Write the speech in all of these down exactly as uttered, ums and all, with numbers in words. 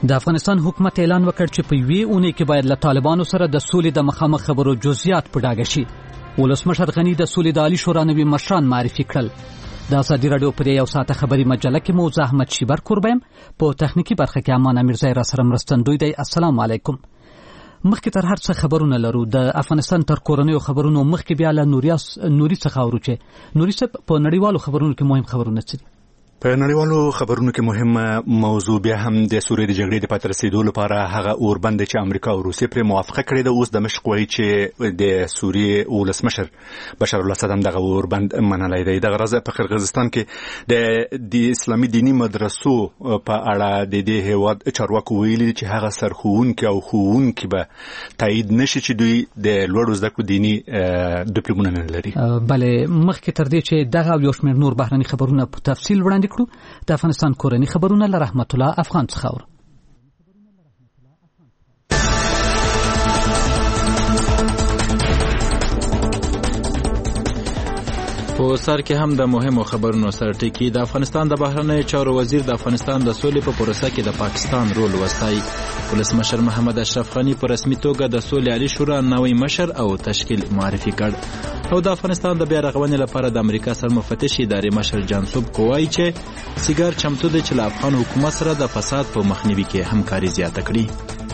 د افغانستان حکومت اعلان وکړ چې په یوې اونۍ کې باید له طالبانو سره د سولې د مخامخ خبرو جزئیات په ډاګه شي. ولسمشر غني د سولې د عالی شورا نوي مشران معرفي کړل. د ازادي راډیو په یو ساعته خبري مجله کې مو زحمت شیبر قربیم په تخنیکی برخه کې امان امیرزای را سره مرستندوی دی. السلام علیکم. مخکې تر هر څه خبرونه لرو. د افغانستان تر کورنیو خبرونو مخکې بیا له نوریاس نوري څخه اورو چې نوري څه په نړیوالو خبرونو کې مهم خبرونه څه دي؟ په نړیوالو خبرونو کې مهمه موضوع بیا هم د سوریې د جګړې د پای ته رسیدو لپاره هغه اوربند چې امریکا او روسیې پرې موافقه کړې ده. اوس دمشق وایي چې د سوریې ولسمشر بشار الاسد هم دغه اوربند منلی دی. دغه راز په قرغیزستان کې د د اسلامي دینی مدرسو په اړه د دې هیواد چارواکو ویلي چې هغه سرښوونکي او ښوونکي به تایید نشي چې دوی د لوړو زده کړو دینی ډیپلومونه نه لري. بله مخکې تر دې چې دغه یو شمېر نور بهرني خبرونه په تفصیل وړاندې د افغانستان کورنی خبرونه له رحمت الله افغان څخه اورو. په سر کې هم د مهمو خبرونو سره ټکی. د افغانستان د بهرنیو چارو وزیر د افغانستان د سولې په پروسه کې د پاکستان رول وستایي. ولسمشر محمد اشرف غني په رسمي توګه د سولې عالی شورا نوی مشر او تشکیل معرفي کړ. او د افغانستان د بیا رغونې لپاره د امریکا سرمفتش ادارې مشر جانسوب کوای چې سیګار چمتو دی چې له افغان حکومت سره د فساد په مخنیوي کې همکاري زیاته کړي.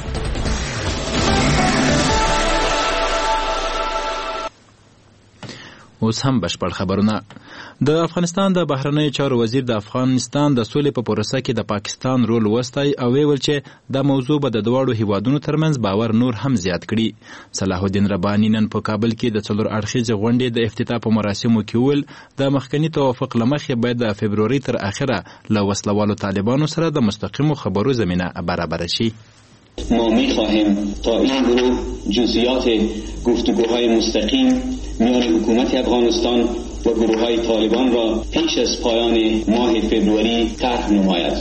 اوس هم بشپړ خبرونه. د افغانستان د بهرنیو چارو وزیر د افغانستان د سولې په پروسه کې د پاکستان رول وستای او ویل چې د موضوع به د دواړو هیوادونو ترمنځ باور نور هم زیات کړي. صلاح الدین رباني نن په کابل کې د څلور اړخیزې غونډې د افتتاح په مراسمو کې ویل د مخکني توافق له مخې باید د فبروري تر اخره له وسلوالو طالبانو سره د مستقیمو خبرو زمینه برابر شي. ما می‌خواهیم تا این گروه جزئیات گفتگوهای مستقیم میان حکومت افغانستان و گروه‌های طالبان را پیش از پایان ماه فبروری طرح نماید.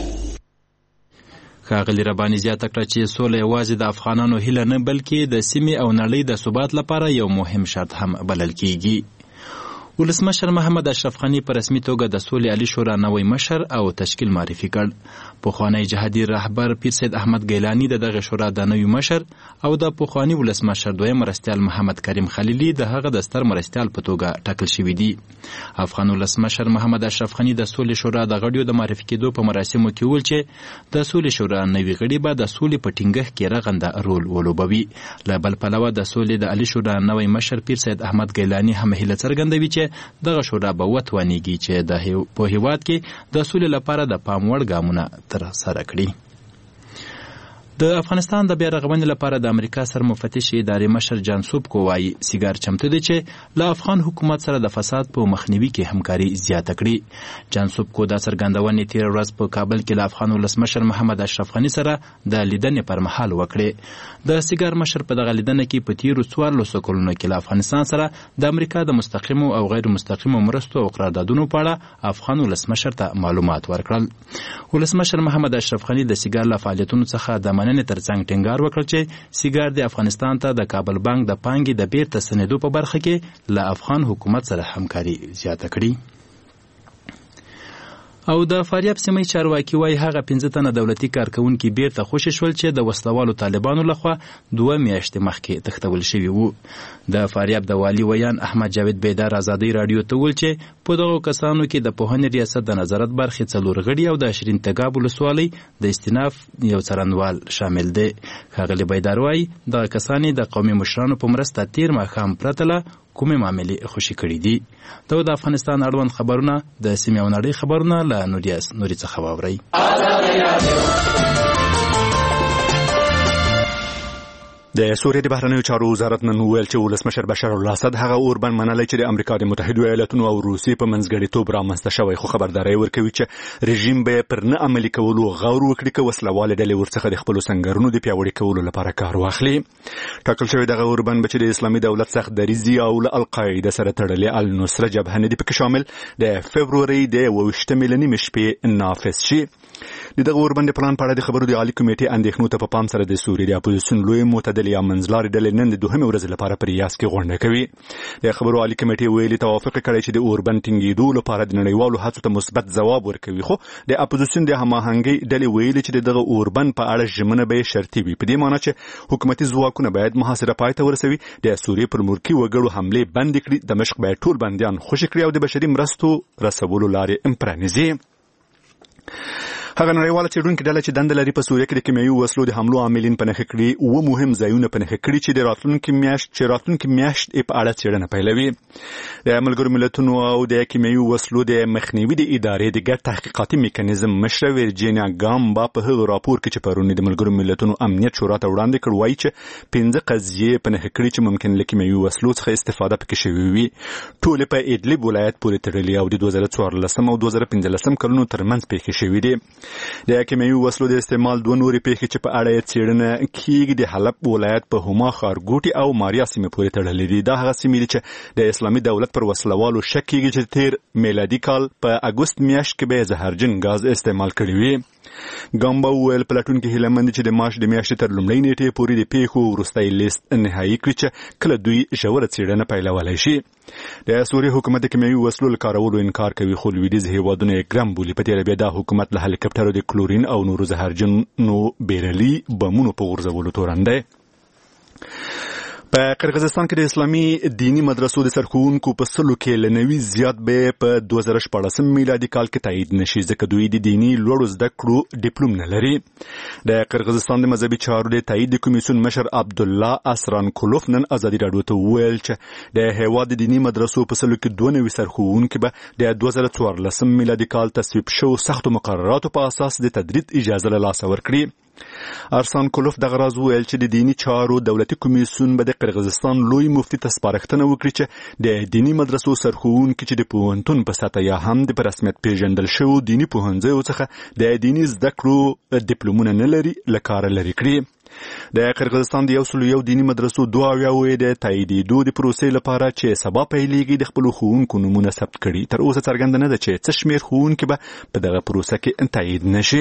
ښاغلي رباني زیاته کړه چې سوله یوازې د افغانانو هیله نه بلکې د سیمې او نړۍ د ثبات لپاره یو مهم شرط هم بلل کیږي. ولسمشر محمد اشرف غني په رسمي توګه د سولې عالی شورا نوی مشر او تشکیل معرفي کړ. پخوانی جهادي رهبر پیر سید احمد ګیلاني د دغه شورا د نوی مشر او د پخوانی ولسمشر دویم مرستیال محمد کریم خلیلي د هغه د ستر مرستیال په توګه ټاکل شوي دي. افغان ولسمشر محمد اشرف غني د سولې شورا د غړیو د معرفي کېدو په مراسمو کې ویل چې د سولې شورا نوی غړي به د سولې په ټینګښت کې رغنده رول ولوبوي. له بل پلوه د سولې د عالی شورا نوی مشر پیر سید احمد ګیلاني هم هیله څرګندوي چې دغه شورا به وتوانیږي چې د په هیواد کې د سولې لپاره د پام وړ ګامونه ترسره کړي. د افغانستان د بیا رغونې لپاره د امریکا سرمفتش ادارې مشر جانسوب کوای سیګار چمتو دی چې له افغان حکومت سره د فساد په مخنیوي کې همکاري زیاته کړي. جانسوب کو دا څرګندونې تیر ورځ په کابل کې له افغان ولسمشر محمد اشرف غني سره د لیدنې پر مهال وکړې. د سیګار مشر په دغه لیدنه کې په تیرو څوارلسو کلونو کې له افغانستان سره د امریکا د مستقیمو او غیر مستقیمو مرستو او قراردادونو په اړه افغان ولسمشر ته معلومات ورکړل. ولسمشر محمد اشرف غني د سیګار له فعالیتونو څخه د مننې ترڅنګ ټینګار وکړ چې سیګار د افغانستان ته د کابل بانک د پانګې د بیرته ستنېدو په برخه کې له افغان حکومت سره همکاري زیاته کړي. او د فاریاب سیمې چارواکي وایي هغه پنځه تنه دولتي کارکونکي بیرته خوشي شول چې د وسلوالو طالبانو لخوا دوه میاشتې مخکې تښتول شوي وو. د فاریاب د والي ویان احمد جاوید بیدار ازادي راډیو ته ویل چې په دغو کسانو کې د پوهنې ریاست د نظارت برخې څلور غړي او د شیرین تګاب ولسوالۍ د استیناف یو څارنوال شامل دی. ښاغلي بیدار وایي دغه کسان د قومي مشرانو په مرسته تیر ماښام پرته له کومې معاملې خوشي کړي دي. دا د افغانستان اړوند خبرونه د سیمې او نړۍ خبرونه له نوریاس نوري څخه واورئ. د سوریې د بهرنیو چارو وزارت نن وویل چې ولسمشر بشار الاسد هغه اوربند منلی چې د امریکا د متحدو ایالاتونو او روسیې په منځګړیتوب رامنځته شوی، خو خبرداری ورکوي چې رژیم به پر نه عملي کولو غور وکړي که وسلوالې ډلې ورڅخه د خپلو سنګرونو د پیاوړي کولو لپاره کار واخلي. ټاکل شوی دغه اوربند به چې د اسلامي دولت سخت دریځي او له القاعده سره تړلې النصره جبهه نه دي پکې شامل د فبروري د اووه ویشتمې له نیمې شپې نافذ شي. د دغه اوربند پلان په اړه د خبرو د عالی کمیټې اندېښنو ته په پام سره د سوریې د اپوزیسیون لوی معتدل یا منځلارې ډلې نن د دوهمې ورځې لپاره په ریاض کې غونډه کوي. د خبرو عالی کمیټې ویلي توافق کړی چې د اوربند ټینګېدو لپاره د نړیوالو هڅو ته مثبت ځواب ورکوي، خو د اپوزیسیون د هماهنګۍ ډلې ویلي چې دغه اوربند په اړه ژمنه به شرطي وي، په دې معنی چې حکومتي ځواکونه باید محاصره پای ته ورسوي، د سوریې پر ملکي وګړو حملې بند کړي، دمشق باید ټول بندیان خوشي کړي او د بشري مرستو رسولو لارې هم پرانیزي. هغه نړیواله څېړونکې ډله چې دنده لري په سوریه کې د کیمیاوي وسلو د حملو عاملین په نښه کړي اوه مهم ځایونه په نښه کړي چې د راتلونکي میاشت چې راتلونکي میاشت په اړه څېړنه پیلوي. د ملګرو ملتونو او د کیمیاوي وسلو د مخنیوي د ادارې د ګډ تحقیقاتي میکانیزم مشره ویرجینیا ګامبا په هغه راپور کې چې پرون د ملګرو ملتونو امنیت شورا ته وړاندې کړ وایي چې پنځه قضیې په نښه کړي چې ممکن له کیمیاوي وسلو څخه استفاده پکې شوې وي، ټولې په ادلب ولایت پورې تړلې او د دوه زره څوارلسم او دوه زره پنځلسم کلونو ترمنځ پېښې شوې دي. د کیمیاوي وسلو د استعمال دوه نورې پیښې چې په اړه یې څېړنه کیږي د حلب ولایت په هما ښارګوټي او ماریا سیمې پورې تړلې دي. دا هغه سیمې دي چې د اسلامي دولت پر وسلوالو شک کیږي چې تیر میلادي کال په اګوست میاشت کې به زهرجن غاز استعمال کړی وي. ګامبا وویل پلټونکي هیله مند چې د مارچ د میاشتې تر لومړۍ نیټې پورې د پیښو وروستی لیست نهایي کړي چې کله دوی ژوره څېړنه پیلولی شي. د سوریې حکومت د کیمیاوي وسلو له کارولو انکار کوي، خو لویدیځ هیوادونه یې ګرم بولي. په تېره بیا دا حکومت له هلیکاپټرو د کلورین او نورو زهرجنو بیرلي بمونو په غورځولو تورن دی. په قرغیزستان کې د اسلامي دینی مدرسو د سرښوونکو په سلو کې له نوي زیات به په دوه زره شپاړسم میلادي کال کې تایید نشي، ځکه دوی د دینی لوړو زده کړو ډیپلوم نه لري. د قرغیزستان د مذهبي چارو د تایید د کمیسیون مشر عبدالله اسرانکولوف نن ازادي راډیو ته وویل چې د هیواد د دینی مدرسو په سلو کې دوه نوي سرښوونکي به د دوه زره څوارلسم میلادي کال تصویب شوو سختو مقرراتو په اساس د تدریس اجازه له لاسه ورکړي. ارسان کولوف دغه راز وویل چې د دینی چارو دولتي کمیسیون به د قرغیزستان لوی مفتي ته سپارښتنه وکړي چې د دینی مدرسو سرښوونکي چې د پوهنتون په سطحه یا هم د په رسمیت پیژندل شوو دینی پوهنځیو څخه د دینی زده کړو ډیپلومونه نه لري له کاره لرې کړي. د قرغیزستان د یو سلو یو دینی مدرسو دوه اویاوې د تاییدېدو د پروسې لپاره چې سبا پیلېږي د خپلو ښوونکو نومونه ثبت کړي. تر اوسه څرګنده نه ده چې څه شمېر ښوونکي به په دغه پروسه کې تایید نشي.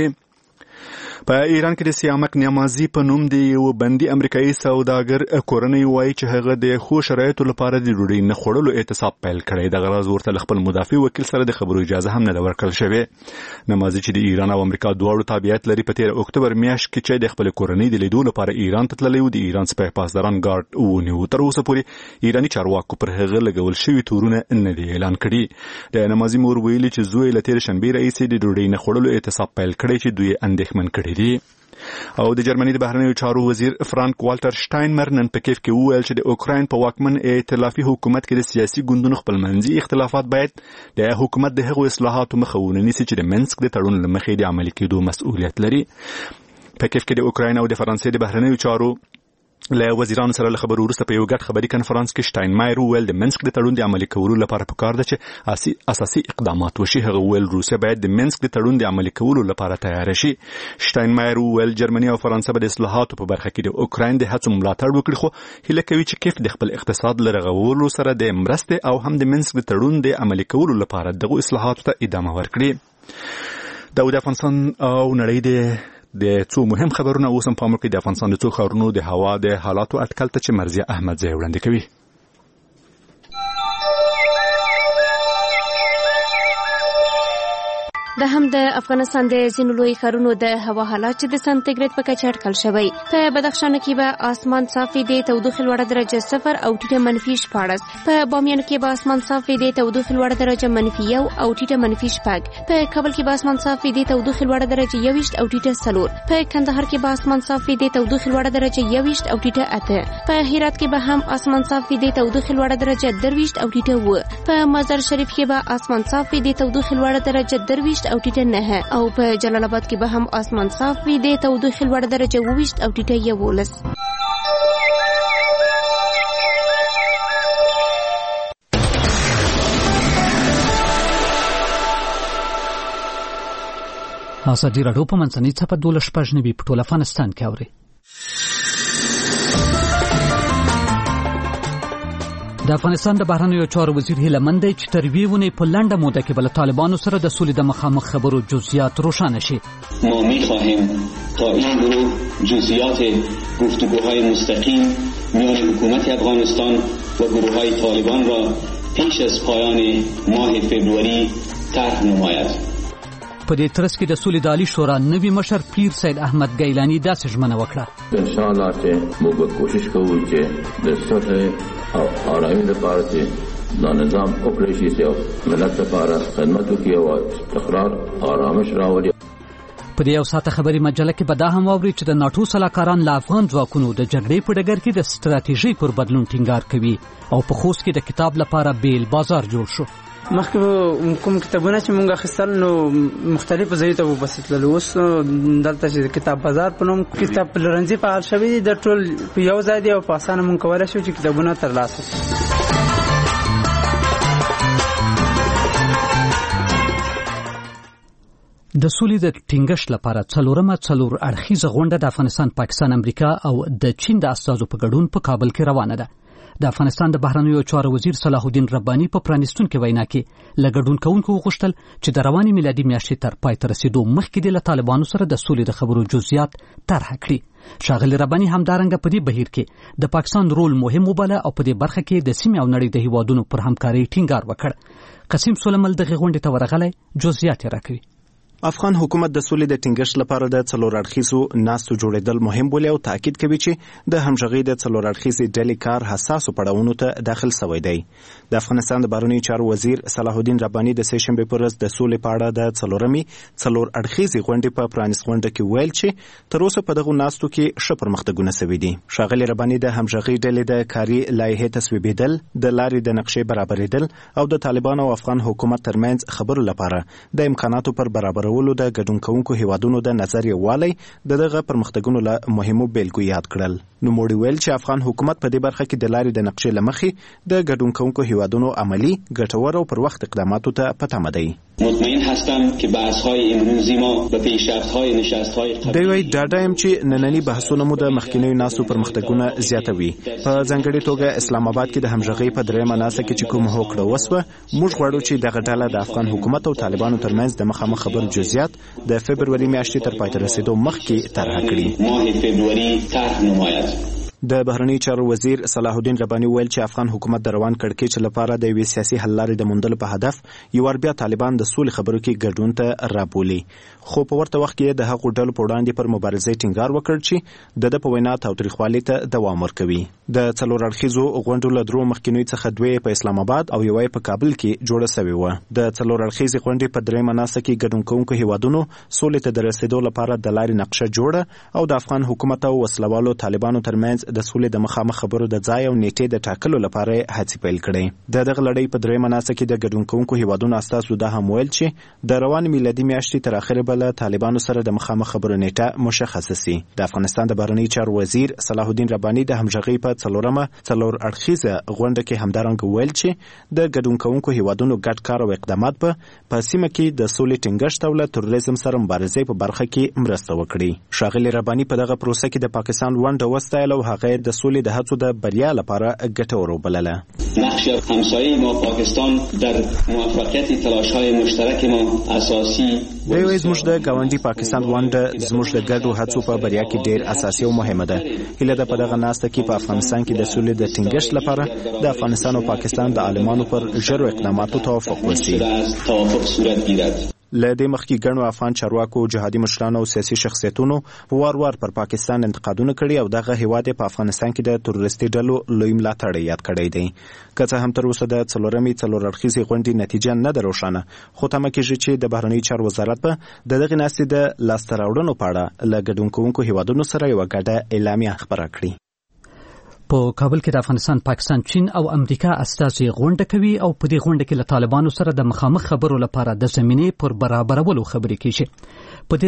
په ایران کې د سیامک نیمازي په نوم د یو بندي امریکایي سوداګر کورنۍ وایي چې هغه د ښو شرایطو لپاره د ډوډۍ نه خوړلو اعتصاب پیل کړی. دغه راز ورته له خپل مدافع وکیل سره د خبرو اجازه هم نه ده ورکړل شوې. نمازي چې د ایران او امریکا دواړو تابعیت لري په تېره اکتوبر میاشت کې چې د خپل کورنۍ د لیدو لپاره ایران ته تللی و، د ایران سپاه پاسداران ګارد ونیو. تر اوسه پورې ایراني چارواکو پر هغه لګول شوي تورونه نه دي اعلان کړي. د نمازي مور ویلي چې زوی له تېرې شنبې راهیسې د ډوډۍ نه خوړلو اعتصاب پیل کړی چې دوی اندېښمن کړي دي. او د جرمني د بهرنیو چارو وزیر فرانک والټر شټاینمر نن په کیف کې وویل چې د اوکراین په واکمن ائتلافي حکومت کې د سیاسي ګوندونو خپلمنځي اختلافات باید د حکومت د هغو اصلاحاتو مخه ونه نیسي چې د منسک د تړون له مخې د عملي کېدو مسؤلیت لري. په کیف کې د اوکراین او د فرانسې د بهرنیو چارو له وزیرانو سره له خبرو وروسته په یو ګډ خبري کنفرانس کې شټاینمایر وویل د منسک د تړون د عملي کولو لپاره پکار ده چې اساسي اقدامات وشي. هغه وویل روسیه باید د منسک د تړون د عملي کولو لپاره تیار شي. شټاینمایر وویل جرمني او فرانسه به د اصلاحاتو په برخه کې د اوکراین د هڅو ملاتړ وکړي، خو هیله کوي چې کیف د خپل اقتصاد له رغولو سره د مرستې او هم د منسک د تړون د عملي کولو لپاره دغه اصلاحاتو ته ادامه ورکړي. دا د افغانستان او نړۍ د د څو مهم خبرونه اوس هم پام وکړئ. د افغانستان د څو ښارونو د هوا د حالاتو اټکل ته چې مرضیه احمد ځای وړاندې کوي. د هم د افغانستان د ځینو لوی ښارونو د هوا حالات چې د سانتیګریډ په کچه اټکل شوی. په بدخشان کې به آسمان صافي د تودوخې لوړه درجه صفر او ټیټه منفي شپاړس، په بامیان کې به آسمان صافي د تودوخې لوړه درجه منفي یو او ټیټه منفي شپږ، په کابل کې به آسمان صافي د تودوخې لوړه درجه یوویشت او ټیټه څلور، په کندهار کې به آسمان صافي د تودوخې لوړه درجه یوویشت او ټیټه اته، په هرات کې به هم آسمان صافي د تودوخې لوړه درجه درویشت او ټیټه اووه، په مزار شریف کې به آسمان صافي د تودوخې لوړه درجه درویشت او ټیټه نه، او په جلال آباد کې به هم آسمان صاف وي د تودوخې لوړه درجه اوویشت او ټیټه یوولس. ازادي راډیو په منځنۍ څپه دولس شپږ نوي په ټول افغانستان کې اوري. د افغانستان د بهرنیو چارو وزیر هیله مند دی چې تر یوې اونۍ په لنډه موده کې به له طالبانو سره د سولې د مخامخ خبرو جزئیات روښانه شي. ما می‌خواهیم تا این گروه جزئیات گفتگوهای مستقیم میان حکومت افغانستان و گروه‌های طالبان را پیش از پایان ماه فبروری طرح نماید. په دې ترڅ کې د سولې د عالی شورا نوي مشر پیر سید احمد ګیلاني داسې ژمنه وکړه. ان شاء الله چې موږ به کوشش کوو چې د صلح او آرامۍ لپاره چې دا نظام وکړی شي چې ملت لپاره خدمت وکړي او استقرار آرامش راولي. په دې یو ساعته خبري مجله کې به دا هم واوري چې د ناټو سلاکاران له افغان ځواکونو د جګړې په ډګر کې د ستراتیژۍ پر بدلون ټینګار کوي او په خوست کې د کتاب لپاره بیل بازار جوړ شو. مخکې کوم کتابونه چې مونږ اخیستل نو مختلفو ځایونو ته وبسیتل، اوس دلته چې کتاب بازار په نوم کتاب پلورنځي فعال شوی دی، د ټول په یو ځای دی او په اسانه مونږ کولی شو چې کتابونه ترلاسه کړو. د سولې د ټینګښت لپاره څلورمه څلور اړخیزه غونډه د افغانستان، پاکستان، امریکا او د چین د استازو په ګډون په کابل کې روانه ده. د افغانستان د بهرنیو چارو وزیر صلاح الدین رباني په پرانیستونکې وینا کې له ګډون کوونکو وغوښتل چې د روانې میلادي میاشتې تر پای ته رسیدو مخکې د طالبانو سره د سولې د خبرو جزئیات طرح کړي. ښاغلي رباني همدارنګه په دې بهیر کې د پاکستان رول مهم وباله او په دې برخه کې د سیمې او نړۍ د هیوادونو پر همکارۍ ټینګار وکړ. قسیم سلیمل دغه غونډې ته ورغلی، جزئیات یې راکوي. افغان حکومت د سولې د ټینګښت لپاره د څلور اړخیزو ناستو جوړېدل مهم بولي او تاکید کوي چې د همغږۍ د څلور اړخیزې ډلې کار حساسو پړاوونو ته داخل شوی دی. د افغانستان د بهرنیو چارو وزیر صلاح الدین رباني د سه شنبې په ورځ د سولې په اړه د څلورمې څلور اړخیزې غونډې په پرانیست غونډه کې ویل چې تر اوسه په دغو ناستو کې ښه پرمختګونه شوي دي. ښاغلي رباني د همغږۍ ډلې د کاري لایحې تصویبېدل، د لارې د نقشې برابرېدل او د طالبانو او افغان حکومت ترمنځ خبرو لپاره د امکاناتو پر برابرولو د ګډون کوونکو هیوادونو د نظر یووالی د دغه پرمختګونو له مهمو بیلګو یاد کړل. نوموړي ویل چې افغان حکومت په دې برخه کې د لارې د نقشې له مخې د ګډون کوونکو هیوادونو عملی، ګټور او پر وخت اقداماتو ته په تمه دی. مطمئن هستم که بحث‌های امروزی ما به پیشرفت‌های نشست‌های قبلی دوی ډاډه یم چې نننی بحثونه مو د مخکینیو ناستو پرمختګونه زیاتوي. په ځانګړې توګه اسلام آباد کې د همغږۍ په درېیمه ناسته کې چې کوم هوکړه وسوه، موږ غواړو چې دغه ډله د افغان حکومت او طالبانو ترمنځ د مخامخ خبرو جزئیات د فبروري میاشتې تر پای ته رسیدو مخکې طرح کړي. ماه فبروري طرح نماید. د بهرنیو چارو وزیر صلاح الدین رباني ویل چې افغان حکومت د روان کړکېچ لپاره د یوې سیاسي حل لارې د موندلو په هدف یو وار بیا طالبان د سولې خبرو کې ګډون ته رابولي، خو په ورته وخت کې د هغو ډلو په وړاندې پر مبارزې ټینګار وکړ چې د ده په وینا تاوتریخوالي ته دوام ورکوي. د څلور اړخیزو غونډو له درو مخکینیو څخه دوی په اسلام آباد او یوه په کابل کې جوړه سوې وه. د څلور اړخیزې غونډې په درېیمه ناسته کې ګډون کوونکو هیوادونو سولې ته د رسیدو لپاره د لارې نقشه جوړه او د افغان حکومت او وسلوالو طالبانو ترمنځ د سولې د مخامخ خبرو د ځای او نیټې د ټاکلو لپاره هڅې پیل کړې. د دغه لړۍ په درېیمه ناسته کې د ګډون کوونکو هیوادونو استازو دا هم ویل چې د روان میلادي میاشتې تر اخره به له طالبانو سره د مخامخ خبرو نیټه مشخصه سي. د افغانستان د بهرنیو چارو وزیر صلاح الدین رباني د همغږۍ په څلورمه څلور اړخیزه غونډه کې همدارنګه ویل چې د ګډون کوونکو هیوادونو ګډ کار او اقدامات به په سیمه کې د سولې ټینګښت او له تروریزم سره مبارزې په برخه کې مرسته وکړي. ښاغلي رباني په دغه پروسه کې د پاکستان ونډه وستایله او هغه د سولې د هڅو د بریا لپاره ګټور وبلله. نقش همسایه ما پاکستان در موفقیت تلاش‌های مشترک ما اساسی دوی زموږ د ګاونډي پاکستان ونډه زموږ د ګډو هڅو په بریا کې ډېر اساسي او مهمه ده. هیله ده په دغه ناسته کې په افغانستان کې د سولې د ټینګښت لپاره د افغانستان او پاکستان د عالمانو پر ژورو اقداماتو توافق وشي. توافق صورت گیرد. له دې مخکې ګڼو افغان چارواکو، جهادي مشرانو او سیاسي شخصیتونو وار وار پر پاکستان انتقادونه کړي او دغه هیواد په افغانستان کې د تروریستي ډلو لوی ملاتړی یاد کړی دی. که څه هم تر اوسه د څلورمې څلور اړخیزې غونډې نتیجه نه ده روښانه، خو تمه کېږي چې د بهرنیو چارو وزارت به د دغې ناستې د لاسته راوړنو په اړه له ګډون کوونکو هیوادونو سره یوه ګډه اعلامیه خپره کړي. په کابل کې د افغانستان، پاکستان، چین او امریکا استازي غونډه کوي او په دې غونډه کې له طالبانو سره د مخامخ خبرو لپاره د زمینې پر برابرولو خبرې کیږي. په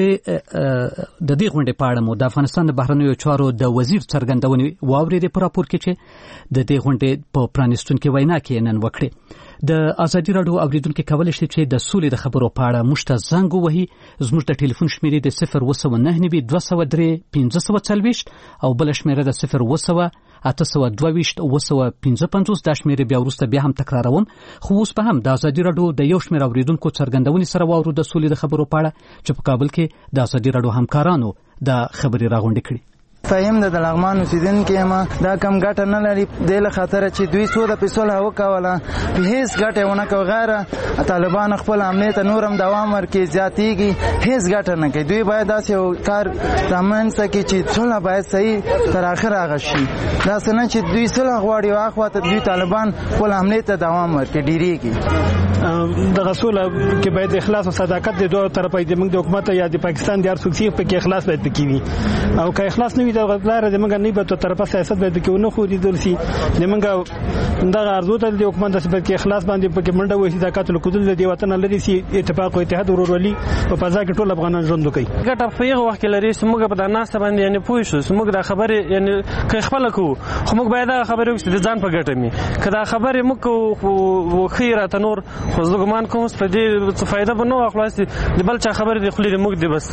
دې د دې غونډې په اړه مو د افغانستان د بهرنیو چارو د وزیر څرګندونې واورېدې په راپور کې چې د دې غونډې په پرانیستونکې وینا کې نن وکړې. د ازادي راډیو اوریدونکو کولی شي چې د سولې د خبرو په اړه موږ ته زنګ ووهي. زموږ د ټلیفون شمیرې د صفر اوه سوه نهه نوي دوه سوه درې پنځه سوه څلوېښت او بله شمیره د صفر اوه سوه اته سوه دوه ویشت اوه سوه پنځه پنځوس دا شمېرې بیا وروسته بیا هم تکراروم، خو اوس به هم د ازادي راډیو د یو شمېر اورېدونکو څرګندونې سره واورو د سولې د خبرو په اړه چې په کابل کې د ازادي راډیو همکارانو دا خبرې راغونډې کړي. فهم د لغمان اوسیدونکو یم، دا کم ګټه نه لري د له خاطر چې دوی سوده په صلح وکوله په هیڅ ګټه ونه کو، غیره طالبان خپل حمله ته نورم دوام ورکړي زیاتېږي، هیڅ ګټه نه کوي. دوی باید داسې یو کار رامنځته کړي چې صلح باید صحیح تر اخره هغه شي، داسې نه چې دوی صلح غواړي او اخوا ته دوی طالبان خپل حمله ته دوام ورکړي ډیریږي. دغه سوله کې باید اخلاص او صداقت د دوه طرفه د موږ د حکومت یا د پاکستان د هر څوک په کې اخلاص باید پکې وي، او که اخلاص نه وي د غلار د موږ نه په تو طرفه سیاست باید کې ونه خو دي درسي د موږ دغه ارزو ته د حکومت د سبب کې اخلاص باندې پکې منډه وي صداقت او کودل د وطن لري سي اتفاق او اتحاد ورورولي په فضا کې ټول افغانان ژوند کوي. ګټه په یو وخت کې لري چې موږ په دناسه باندې یعنی پوه شو چې موږ د خبرې یعنی که خپل کو خو موږ باید دا خبرې وکړو د ځان په ګټه می کدا خبرې موږ خو خیره تنور خو زګمان کوم په دې څه فائدہ بنو خلاص د بل چا خبرې د خلې موږ دی بس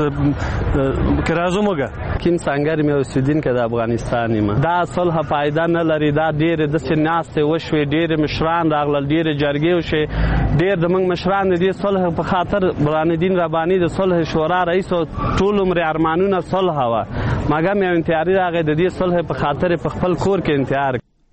که راځو موږ کین څنګه مې اوسیدین کې د افغانستان ما دا صلح فائدہ نه لري، دا ډېر د سناسته وشوي، ډېر مشران راغلل، ډېر جرګې وشي، ډېر د موږ مشران د صلح په خاطر برهان الدین رباني د صلح شورا رئیس او ټول عمر ارمانونه صلح وا مګر مې انتحاري راغی د دې صلح په خاطر په خپل کور کې انتحار.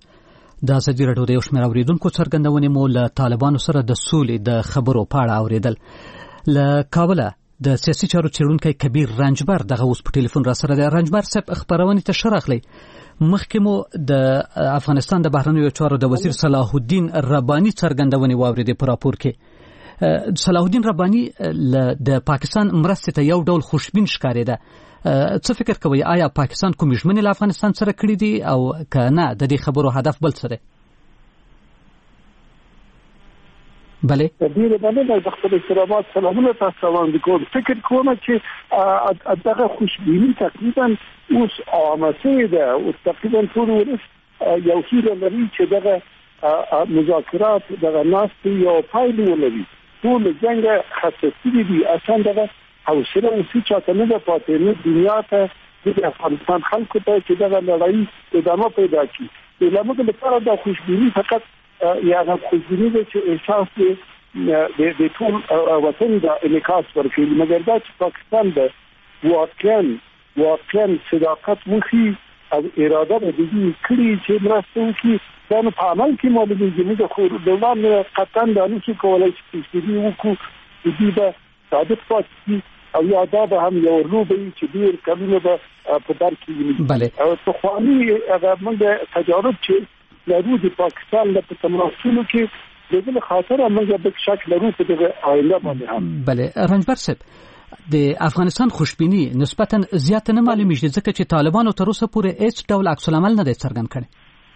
د ازادي راډیو د یو شمېر اورېدونکو څرګندونې مو له طالبانو سره د سولې د خبرو په اړه اورېدل. له کابله د سیاسي چارو څېړونکی کبیر رنجبر دغه اوس په ټلیفون را سره دی. رنجبر صاحب خبرونې ته ښه راغلی. مخکې مو د افغانستان د بهرنیو چارو د وزیر صلاح الدین رباني څرګندونې واورېدې په راپور کې. صلاح الدین رباني د پاکستان مرستې ته یو ډول خوشبین ښکارېده. څه فکر کوئ آیا پاکستان کومې ژمنې له افغانستان سره کړې دي او که نه د دې خبرو هدف بل څه دی؟ بله ډېر مننه د خپل احترامات سلامونه تاسو وړاندې کوم. فکر کوم چې دغه خوشبیني تقریبا اوس عامه شوې ده او تقریبا ټول ولس یو هیله لري چې دغه مذاکرات دغه ناستې یو پایله ولري. ټول جنګ خصوصي دي اصلا دغه حوصله اوسې چاته نه ده پاتې نه دنیا ته د افغانستان خلکو ته چې دغه لړۍ ادامه پیدا کړي. د لامل لپاره د خوشبیني فقط یا د خوشبیني د احساس د ټول وطن د انعکاس ورکوي، مګر دا چې پاکستان د واقعا واقعا صداقت وکړي او اراده به دې کړی چې مرسته وکړي دا په عمل کې معلومیږي. موږ خو دولت قطعا د نشو کولای چې تشریح وکړو دې به صادق پاتې او یاده به هم یو روبي چې ډیر کلونه به په در کې وي. بله او په خواني هغه موږ تجارب چې لرو د پاکستان له تمراسونو کې د دې خاطر موږ به شک لرو په دغه آینده باندې هم. بله رنجبر صاحب د افغانستان خوشبینی نسبتا زیات نه معلومیږي ځکه چې طالبانو تر اوسه پورې هیڅ ډول عکس العمل نه دی څرګند کړی.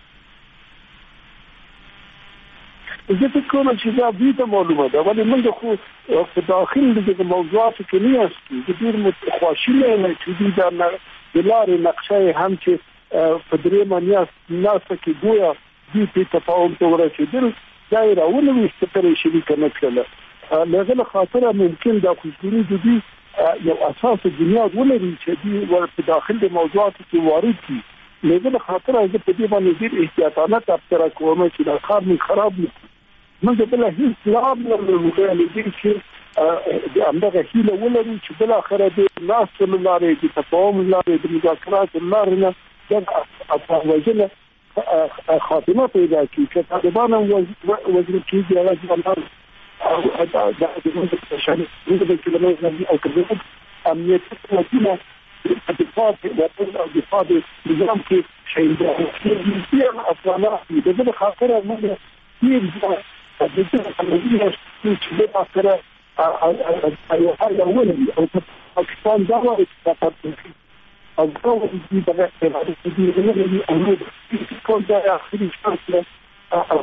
زه فکر کوم چې دا دې معلومه ده ولې موږ خو په داخل دغه موضوعات کې نه یاستو د ډیر متخوشینه نه چې دا د لارې نقشه هم چې په درې مانیاس ناسه کې ګویا دې په تفاهم ته ورسېدل دایره ولوي سترې شي کنه کله لږه خاطره ممکن دا خوشبیني د دې یو اساس بنیاد ولري چې دې ور په داخل د موضوعات کې وارد دي. لږه خاطره زه په دې باندې ډیر احتیاطانه تفسیر کوم چې دا کار نه خراب نه موږ بل هیڅ لاب نه لرو چې د امدغه هیله ولرو چې بل اخره د ناس لاره د تفاهم لاره د مذاکرات لاره نه د افغانستان خاتمه پیدا کړي چې طالبان وزیر کیږي هغه ځوانان او دا د شان د کلمې او کړه امنیت وکړه په دفاع او دفاع د نظام کې شي د افغانستان د دې خاطر موږ هیڅ د دې څخه چې د اخره او هغه ولې او پاکستان دا وایي چې تاسو او دا وایي چې دا د دې لپاره او نو کوم دا اخري شانس او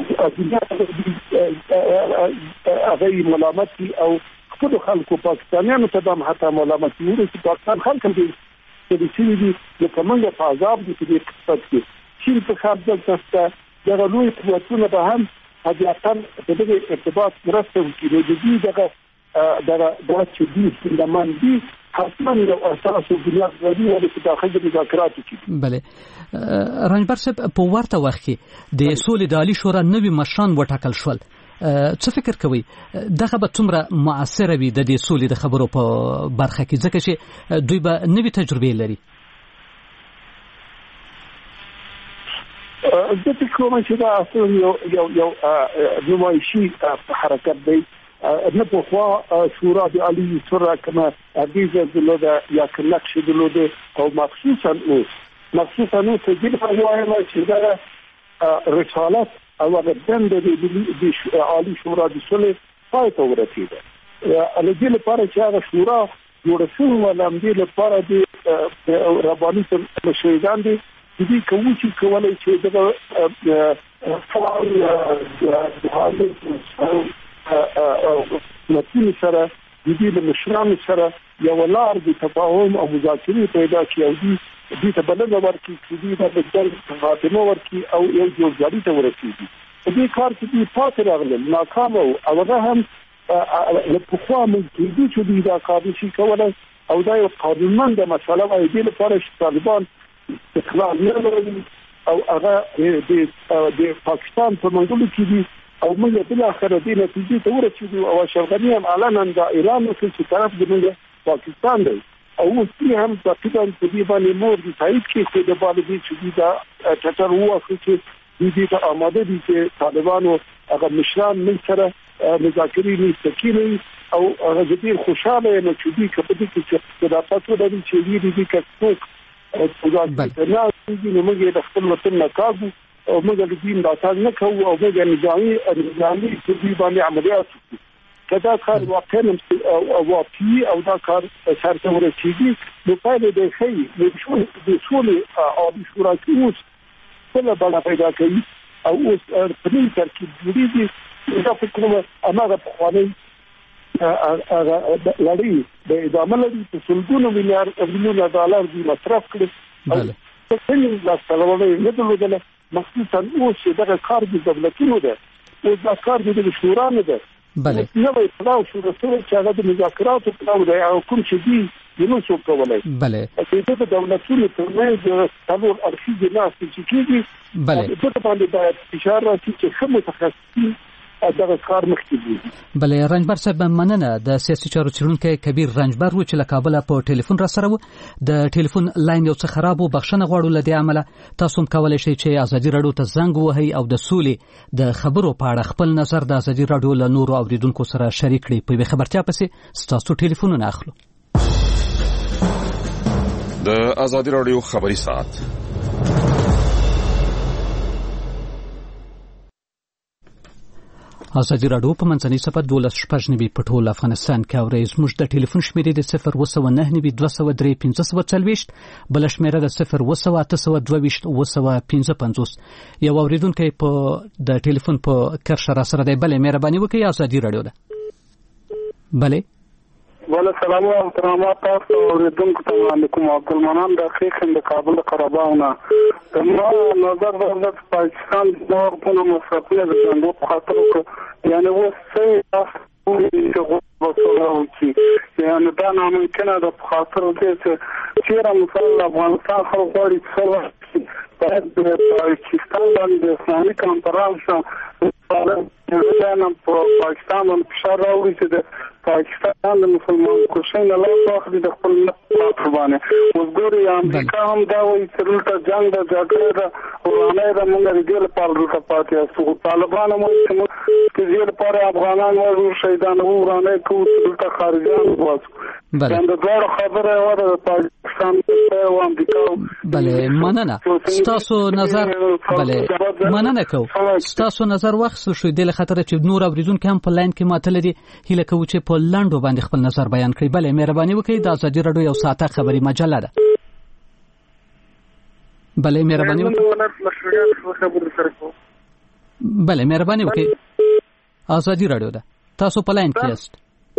هغه ملامت او خپل خلکو پاکستانیانو ته هم حتی ملامت وي چې پاکستان خلک دې چې دې د کومه په عذاب دي چې اقتصاد کې چې په خاطر دلته د غلوی قوتونه به هم حاجتان په دې ارتباط مرسته وکړي. د دې دغه دغه د چې دې د مان دي حتما یو اساس او بنیاد لري چې داخل د مذاکراتو کې. بله رنجبر صاحب په ورته وخت کې د سولې د عالی شورا نوي مشران وټاکل شول. څه فکر کوي دغه به څومره مؤثره وي د دې سولې د خبرو په برخه کې ځکه چې دوی به نوې تجربې لري؟ زه فکر کوم چې دا اصلا یو یو یو نمایشي حرکت دی. نه په خوا شورا د عالی شورا کما اغیزه درلوده یا نقش درلوده او مخصوصا اوس مخصوصا اوس چې په وایم چې دا رسالت او د دند د عالی شورا د سولې پای ته ورسیده. له دې لپاره چې هغه شورا جوړه شوې و لامدې لپاره د رباني مشران دي دې کوم چې کولای چې د فعال د حالت متن سره د دې مشران سره یو لار د تفاهم او مذاکرې پیدا کړي او دې ته بلنه ورکړي چې دې د بدل خاتمه ورکړي او یو جوړجاړي ته ورسیږي. دې کار چې دې پاتې راغلل ناکام او هغه هم له پخوا ممکن چې دې دا کار شي کولای او دا یو قانونمند مسله وای دې لپاره چې طالبان استقلال نه لري او هغه د پاکستان په منځلو کې دي او موږ بل اخر دې نتیجې ته ورسېدو او اشرفنی هم علنا د ایران چې طرف د پاکستان دی او اوس هم تقریبا په دې باندې مور دي تایید کې چې د باندې چې دا ټټر وو چې دې ته آماده دي چې طالبانو هغه مشران من سره مذاکرې نه سکینې او هغه دې خوشاله نه چې دې کپدې چې دا تاسو د دې چې دې دې کڅوک او څنګه نه دې موږ د خپل وطن نه کاږو او موږ د دین داتان نه کوو او موږ نظامي نظامي په دې باندې عملیات کوو. کدا کار واقعا او واقعي او دا کار سره ورسیږي نو پایله د خی د شول د شول او د شورا کې اوس څه بل پیدا کوي او اوس په دې ترکیب جوړیږي دا په کومه اماغه په خواني هغه لړۍ د ادامه لري په سلګونو میلیارډ میلیون ډالر دی مصرف کړي او څنګه لا څلورونه نه درلودل مخصوصا اوس چې دا کار د دولتونو ده او دا کار د شورا نه ده. بله نو په پلاو شو رسول چې هغه د مذاکراتو پلاو دی او کوم چې دی نو څه کولای. بله چې د دولتونو په منځ د ټول ارشیف نه چې کیږي. بله په باندې باید فشار راځي چې کوم متخصصین دا کار مخکې دي. بله رنجبر صاحب مننه. د سیاسي چارو څېړونکی کبیر رنجبر و چې له کابل په ټلیفون را سره و. د ټلیفون لاین یو څه خراب و، بخښنه غواړو له دې عمله. تاسو هم کولی شئ چې ازادي راډیو ته زنګ ووهئ او د سولې د خبرو په اړه خپل نظر د ازادي راډیو له نورو اوریدونکو سره شریک کړئ. په یوې خبرتیا پسې ستاسو ټلیفونونه اخلو. د ازادي راډیو خبري ساعت ازادي راډیو په منځنۍ صفحه دولس شپږ نوي په ټول افغانستان کې اورئ. زموږ د ټلیفون شمیرې د صفر اووه سوه نهه نوي دوه سوه درې پنځه سوه څلوېښت، بله شمیره د صفر اووه سوه اته سوه دوه ویشت اووه سوه پنځه پنځوس. یو اوریدونکی په د ټلیفون په کرښه را سره دی. بله مهرباني وکړئ، ازادي راډیو ده. بله بله سلام او احترامات تاسو اوریدونکو ته علیکم. عبدالمنان د خیخن د کابل قره‌باغ نه. ما نظر د پاکستان د وګړو مصرفونه د څنګه په خاطر یعنی و څه چې وګورئ چې یعنی دا ناممکنه ده په خاطر دې چې چیرې مثلا افغانستان خلک غواړي چې باید د پاکستان باندې اسلامي کنفرانس په پاکستان باندې فشار راوړي چې د پاکستان د مسلمان کوشش نه لاس واخلي د خپل ملت باندې. اوس ګوري امریکا هم دا وایي چې دلته جنګ د جګړې د ورانۍ د موږ لري لپاره دلته پاتې یاستو. طالبان هم وایي چې دې لپاره افغانان وایي شهیدان وو ورانۍ کوو دلته خارجيان واسو. بله د دوه خبره وره د پاکستان او امریکا. بله مننه. ستاسو نظر بله مننه کو. ستاسو نظر واخیستل شو د خاطر چې نور اوریدونکو هم په لاین کې ماته لري. هیله کوو چې په لاندو باندې خپل نظر بیان کړئ. بله مهرباني وکړئ. د ازادي راډیو یو ساعته خبري مجله ده. بله مهرباني وکړئ. بله مهرباني وکړئ. ازادي راډیو ده. تاسو په لاین کې یاست.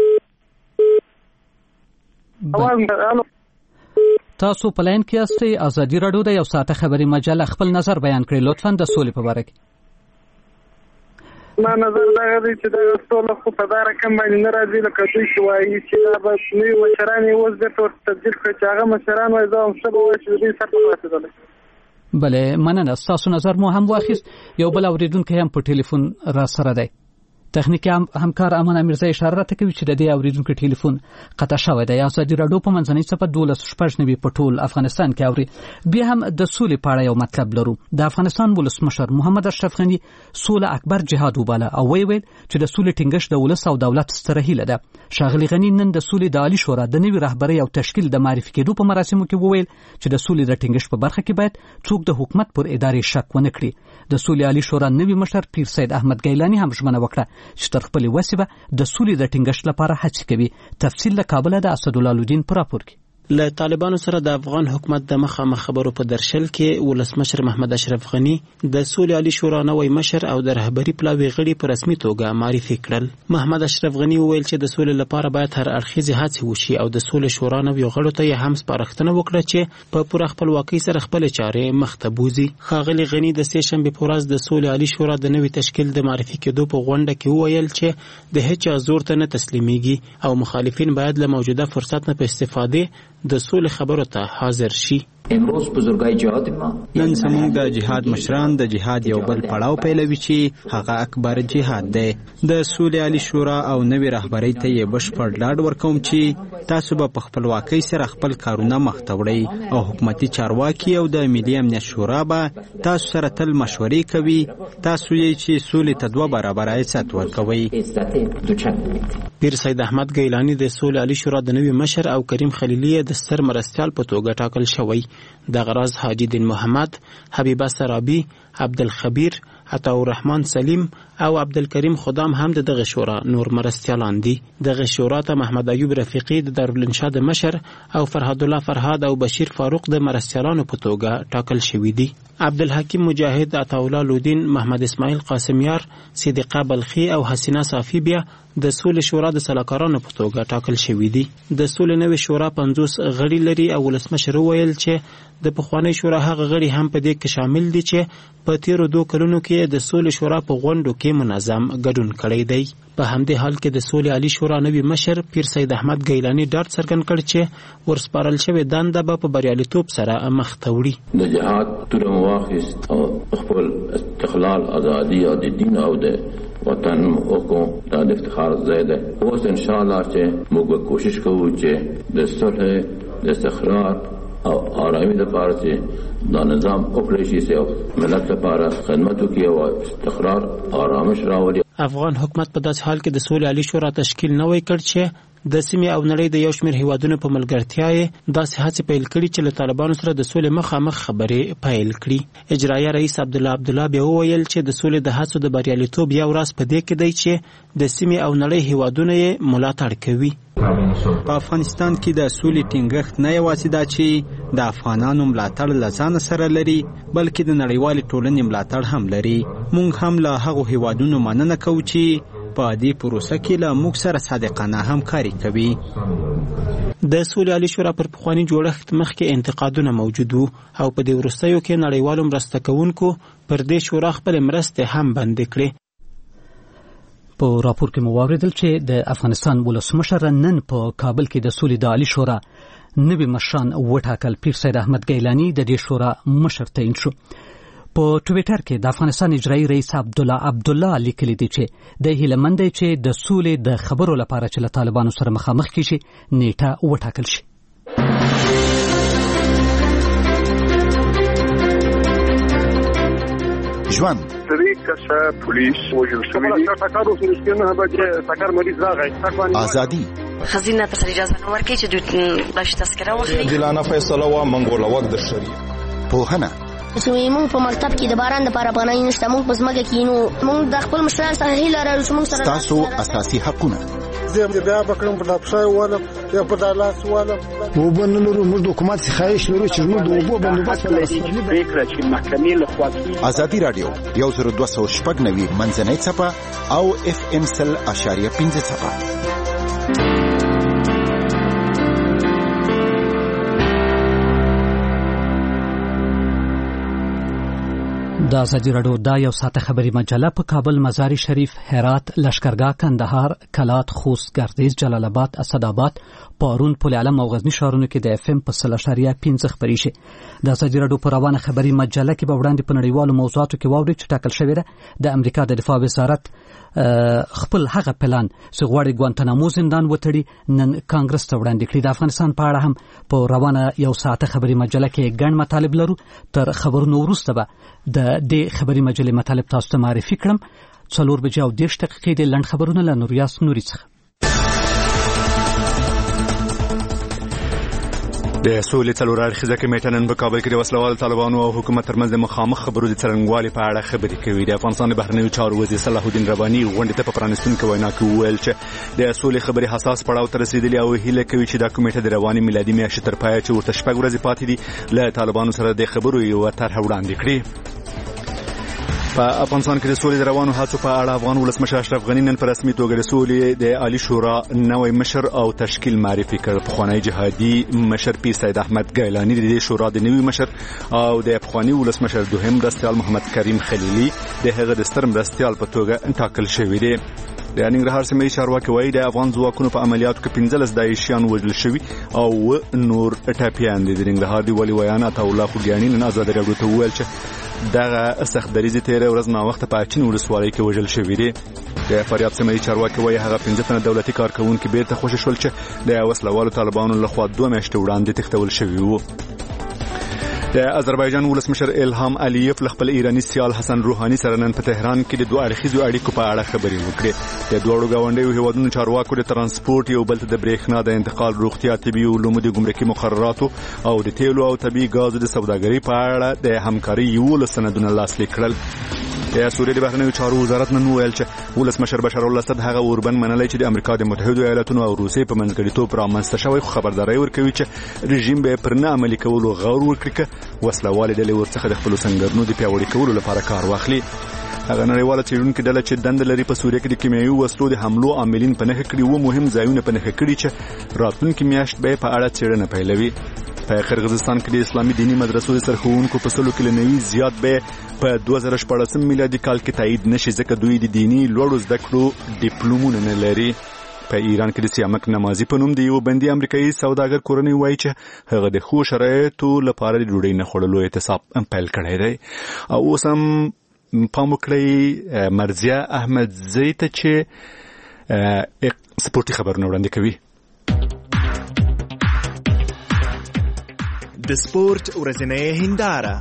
تاسو په لاین کې یاست. ازادي راډیو ده یو ساعته خبري مجله. خپل نظر بیان کړئ لطفاً د سولې په اړه. ما نظر دا غوډي چې دا ټول خو په دا رقم باندې نه راځي لکه دوی چې وایي چې دا به نوي مشران یې اوس بېرته ورته تبدیل کړي چې هغه مشران وایي زه هم څه به وایي چې دوی سر ته ورسېدلی. بله مننه، ستاسو نظر مو هم واخیست. یو بل اورېدونکی هم په ټلیفون را سره دی. تخنیکی همکار امان امیرزی اشاره راته کوي چې د دې اوریدونکو ټلیفون قطع شوی دی. ازادي راډیو په منځنۍ صفحه دولس شپږ نوي په ټول افغانستان کې اوري. بیا هم د سولې په اړه یو مطلب لرو. د افغانستان ولسمشر محمد اشرف غني سوله اکبر جهاد وباله او وی ویل چې د سولې ټینګښت د ولس او دولت ستره هیله ده. ښاغلي غني نن د سولې د عالی شورا د نوي رهبرۍ او تشکیل د معرفي کېدو په مراسمو کې وویل چې د سولې د ټینګښت په برخه کې باید څوک د حکومت پر ادارې شک ونه کړي. د سولې عالی شورا نوي مشر پیر سید احمد ګیلانی هم ژمنه وکړه چې تر خپل وسیبه د سولې د ټینګښت لپاره هڅې کوي. تفصیل له کابل د اسدالله الدین پر راپور کې. له طالبانو سره د افغان حکومت د مخامخ خبرو په درشل کې ولسمشر محمد اشرف غني د سولې عالی شورا نوی مشر او د رهبری پلاوي غړي په رسمي توګه معرفي کړل. محمد اشرف غني وویل چې د سولې لپاره باید هر اړخیزه هڅې وشي او د سولې شورا نوی غړو ته هم سپارښتنه وکړه چې په پوره خپلواکۍ سره خپل چارې مخته بوزي. ښاغلي غني د سه شنبه په ورځ د سولې عالی شورا د نوي تشکیل د معرفي کېدو په غونډه کې وویل چې د هیڅ زور ته نه تسلیميږي او مخالفین باید له موجوده فرصت نه په استفاده د سولې خبرو ته حاضر شي. امروز بزرگای جهاد ما نن زموږ د جهاد مشران د جهاد یو بل پړاو پیلوي چې هغه اکبر جهاد دی. د سولې عالی شورا او نوی رهبری ته یې بشپړ ډاډ ورکوم چې تاسو به په خپلواکۍ سره خپل کارونه مخته وړئ او حکومتي چارواکي او د ملي امنیت شورا به تاسو سره تل مشورې کوي. تاسو یې چې سولې ته دوه برابر عزت ورکوي. پیر سید احمد ګیلانی د سولې عالی شورا د نوی مشر او کریم خلیلی د ستر مرستیال په توګه ټاکل شوی. د غراز حاجی دین محمد، حبیبه سرابی، عبدالخبیر، عطاءالرحمن سلیم او عبدالکریم خدام هم د دغه شورا نور مرستیالان دي. دغه شورا ته محمد ایوب رفیقی د دارالانشا د مشر او فرهاد الله فرهاد او بشیر فاروق د مرستیالانو په توګه ټاکل شوي دي. عبدالحکیم مجاهد، عطاءالله لودین، محمد اسماعیل قاسمیار، صدیقه بلخی او حسینه صافی بیا د سولې شورا د سلاکارانو په توګه ټاکل شوي دي. د سولې نوې شورا پنځوس غړي لري او ولسمشر وویل چې د پخوانۍ شورا هغه غړي هم په دې کې شامل دي چې په تیرو دوه کلونو کې د سولې شورا په غونډو کې منظم ګډون کړی دی. په همدې حال کې د سولې عالی شورا نوی مشر پیر سید احمد ګیلانی ډاډ څرګند کړ چې ورسپارل شوې دنده به په بریالیتوب سره مخ ته وړي. د جهاد توره واخیست او خپل استقلال ازادي او د دین او د وطن حقوق د افتخار ځای ده. اوس ان شاء الله چې موږ کوشش کوو چې د صلح، د استقرار او آرامي لپاره چې دا نظام وکړي چې ملت لپاره خدمت وکړي او استقرار آرامش راوړي. افغان حکومت په داس حال کې د سولې عالی شورا تشکیل نوی کړ چې د سیمې او نړۍ د یو شمېر هیوادونو په ملګرتیا یې داسې هڅې پیل کړي چې له طالبانو سره د سولې مخامخ خبرې پیل کړي. اجرایه رئیس عبدالله عبدالله بیا وویل چې د سولې د هڅو د بریالیتوب یو راز په دې کې دی چې د سیمې او نړۍ هیوادونه یې ملاتړ کوي. په افغانستان کې د سولې ټینګښت نه یوازې دا چې د افغانانو ملاتړ له ځان سره لري بلکې د نړیوالې ټولنې ملاتړ هم لري. موږ هم له هغو هیوادونو مننه کوو چې په دې پروسه کې له موږ سره صادقانه همکاري کوي. د سولې عالی شورا پر پخواني جوړښت مخکې انتقادونه موجود وو او په دې وروستیو کې نړیوالو مرسته کوونکو پر دې شورا خپل مرستې هم بندې کړې. په راپور کې مو واوریدل چې د افغانستان ولسمشر نن په کابل کې د سولې د عالی شورا نوي مشران وټاکل. پیر سید احمد ګیلانی د دې شورا مشر تعین شو. په ټویټر کې د افغانستان اجرایي رئیس عبدالله عبدالله لیکلی دی چې د هیلمند دی چې د سولې د خبرو لپاره چې له طالبانو سره مخامخ کیږي نیټه وټاکل شي. ژوند درې کسه پولیس وژل شوي دي. ټکر وسو نه بچي ټکر مریض راغی. ازادي خزینه ته اجازه نه ورکړي چې دوی باش تذکره واخلي. جلانه فیصله وا منګوله وخت د شری پوهنه چې موږ په مکتب کې د باران لپاره پناه نشته. موږ په ځمکه کې نو موږ د خپل مشران سره هیله لرو چې موږ سره تاسو اساسي حقونه زه بیا بکرم په لپسای والا یا په دالاس والا وبنلو موږ د حکومت خواهش لرو چې موږ د وبو بندوبست فکر چې محکمې له خوا ازادي رادیو یو زر دوه سوه شپږ نوي منځنۍ صفحه او اف ام سل اشاریه پنځه صفحه. د ازادي راډیو دا یو ساعته خبري مجله په کابل، مزار شریف، هرات، لشکرګاه، کندهار، کلات، خوست، ګردیز، جلال آباد، اسداباد، پارون، پل علم او غزنی ښارونو کې د اف ام په صفر اشاریه پنځه خبري شي. د ازادي راډیو په روانه خبري مجله کې به وړاندې په نړیوالو موضوعاتو کې واوري چې ټاکل شوې ده د امریکا د دفاع وزارت خپل هغه پلان چې غواړي ګوانتانامو زندان وتړي نن کانګرس ته وړاندې کړي. د افغانستان په اړه هم په روانه یو ساعته خبري مجله کې ګڼ مطالب لرو. تر خبرونو وروسته به د دې خبري مجلې مطالب تاسو ته معرفي کړم. څلور بجې او دېرش دقیقې د لنډ خبرونه له نوریاس نوري څخه. د سولې څلور اړخیزه کمیټه نن په کابل کې د وسلوالو طالبانو او حکومت ترمنځ د مخامخ خبرو د څرنګوالي په اړه خبرې کوي. د افغانستان د بهرنیو چارو وزیر صلاح الدین رباني غونډې ته په پرانیستونکې وینا کې وویل چې د سولې خبرې حساس پړاو ته رسیدلې او هیله کوي چې دا کمیټه د روانې میلادي میاشتې تر پایه چې ورته شپږ ورځې پاتې دي له طالبانو سره د خبرو یوه طرحه وړاندې کړي. په افغانستان کې د سولې د روانو هڅو په اړه افغان ولسمشر اشرف غني نن په رسمي توګه د سولې د عالی شورا نوی مشر او تشکیل معرفي کړ. پخوانی جهادي مشر پیر سید احمد ګیلانی د دې شورا د نوی مشر او د پخوانی ولسمشر دوهم مرستیال محمد کریم خلیلی د هغه د ستر مرستیال په توګه ټاکل شوی دی. د ننګرهار سیمې چارواکي وایي د افغان ځواکونو په عملیاتو کې پنځلس داعشیان وژل شوي او نور ټپیان دي. د ننګرهار دی ولي ویان عطاالله خوګیاني نن ازادي راډیو ته وویل چې دغه سخت دریزه تیره ورځ ناوخته په اچین ولسوالۍ کې وژل شوي دي. د فاریاب سیمې چارواکي وایي هغه پنځه تنه دولتي کارکوونکي بیرته خوشي شول چې د وسلوالو طالبانو لخوا دوه میاشتې وړاندې تښتول شوي وو. د آذربایجان ولسمشر الهام الیف له خپل ایرانی سیال حسن روحانی سره نن په تهران کې د دوه اړخیزو اړیکو په اړه خبرې وکړې. د دواړو ګاونډیو هیوادونو چارواکو د ترانسپورت یو بل ته د برېښنا د انتقال، روغتیا، طبي علومو، د ګمرکي مقرراتو او د تیلو او طبي ګازو د سوداګرۍ په اړه د همکارۍ یولس سندونه لاسلیک کړل. د سوریې د بهرنیو چارو وزارت نن وویل چې ولسمشر بشار الاسد هغه اوربند منلی چې د امریکا د متحدو ایالاتونو او روسیې په منځګړیتوب رامنځته شوی، خو خبرداری ورکوي چې رژیم به پر نه عملي کولو غور وکړي که وسلوالې ډلې ورڅخه د خپلو سنګرونو د پیاوړي کولو لپاره کار واخلي. هغه نړیواله څېړونکې ډله چې دنده لري په سوریه کې د کیمیاوي وسلو د حملو عاملین په نښه کړي و مهم ځایونه په نښه کړي چې راتلونکې میاشت به په اړه څېړنه پیلوي. په قرغیزستان کې د اسلامي دینی مدرسو د سرښوونکو په سلو کلنوي زیات به په دوه زره شپاړسم میلادي کال کې تایید نشي ځکه دوی د دینی لوړو زده کړو ډیپلومونه نه لري. په ایران کې د سیامک نمازي په نوم د یو بندي امریکایي سوداګر کورنۍ وایي چې هغه د ښو شرایطو لپاره د ډوډۍ نه خوړلو اعتصاب پیل کړی دی. او اوس هم پام وکړئ مرضیه احمدزی ته چې سپورتي خبرونه وړاندې کوي. د سپورت ورځنۍ هنداره.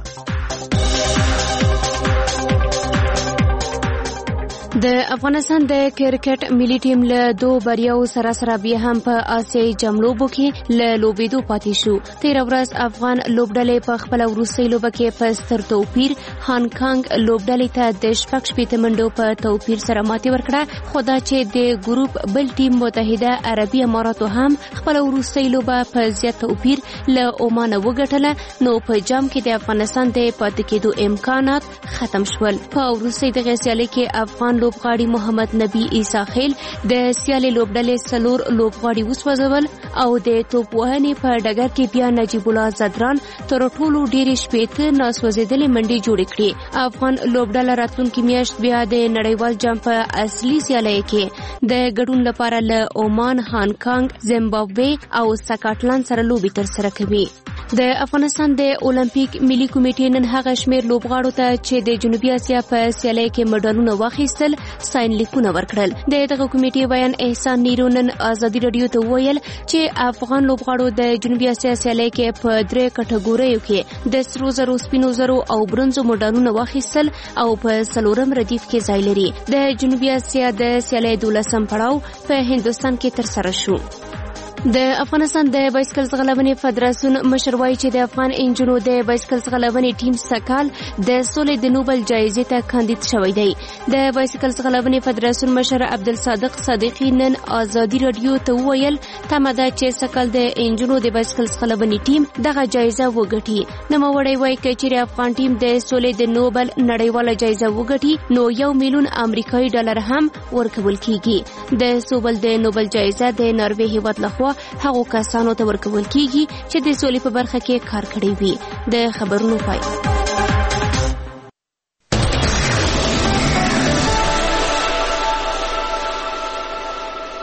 د افغانستان د کرکټ ملي ټیم له دو بریاو سره سره بیا هم په آسیایي جام لوبو کې له لوبېدو پاتې شو. تېره ورځ افغان لوبډلې په خپله وروستۍ لوبه کې په ستر توپیر هانګ کانګ لوبډلې ته د شپږ شپېته منډو په توپیر سره ماتې ورکړه. خو دا چې د ګروپ بل ټیم متحده عربي اماراتو هم خپله وروستۍ لوبه په زیات توپیر له عمانه وګټله، نو په جام کې د افغانستان د پاتې کېدو امکانات ختم شول. په وروستۍ دغې سیالۍ کې افغان لوبغاړي محمد نبی عیسی خیل د سیالۍ لوبډلې څلور لوبغاړي وسوځول او د توپ وهنې په ډګر کې بیا نجیب الله زدران تر ټولو ډېرې شپېته ناسوځېدلې منډې جوړې کړې. افغان لوبډله راتلونکې میاشت بیا د نړیوال جام په اصلي سیالۍ کې د ګډون لپاره له عمان، هانګ کانګ، زیمبابوې او سکاټلند سره لوبې ترسره کوي. د افغانستان د اولمپیک ملي کمیټې نن هغه شمېر لوبغاړو ته چې د جنوبي اسیا په سیالۍ کې مډالونه واخیستل ساين لیکونه ورکړل. د دغه کمیټې ویان احسان نیرو نن ازادي راډیو ته وویل چې افغان لوبغاړو د جنوبي اسیا سیالۍ کې په درې کټګوریو کې د سرو زرو، سپینو زرو او برونزو مډالونه واخیستل او په څلورم ردیف کې ځای لري. د جنوبي اسیا د سیالۍ دولسم پړاو په هندوستان کې ترسره شو. د افغانستان د بایسکل ځغلونې فدراسیون مشر وایي چې د افغان انجونو د بایسکل ځغلونې ټیم سکال د سولې د نوبل جایزې ته کاندید شوی دی. د بایسکل ځغلونې فدراسیون مشر عبدالصادق صادقي نن ازادي راډیو ته وویل تمه ده چې سکال د انجونو د بایسکل ځغلونې ټیم دغه جایزه وګټي. نوموړی وایي که چیرې افغان ټیم د سولې د نوبل نړیواله جایزه وګټي نو یو میلیون امریکایي ډالر هم ورکول کیږي. د سوبل د نوبل جایزه د ناروې هیواد لخوا هغو کسانو ته ورکول کیږي چې د سولې په برخه کې کار کړی وي. د خبرونو پای.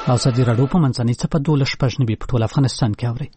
ازادي راډیو په منځنۍ څپه دولس شپږ نوي په ټول افغانستان کې اوري.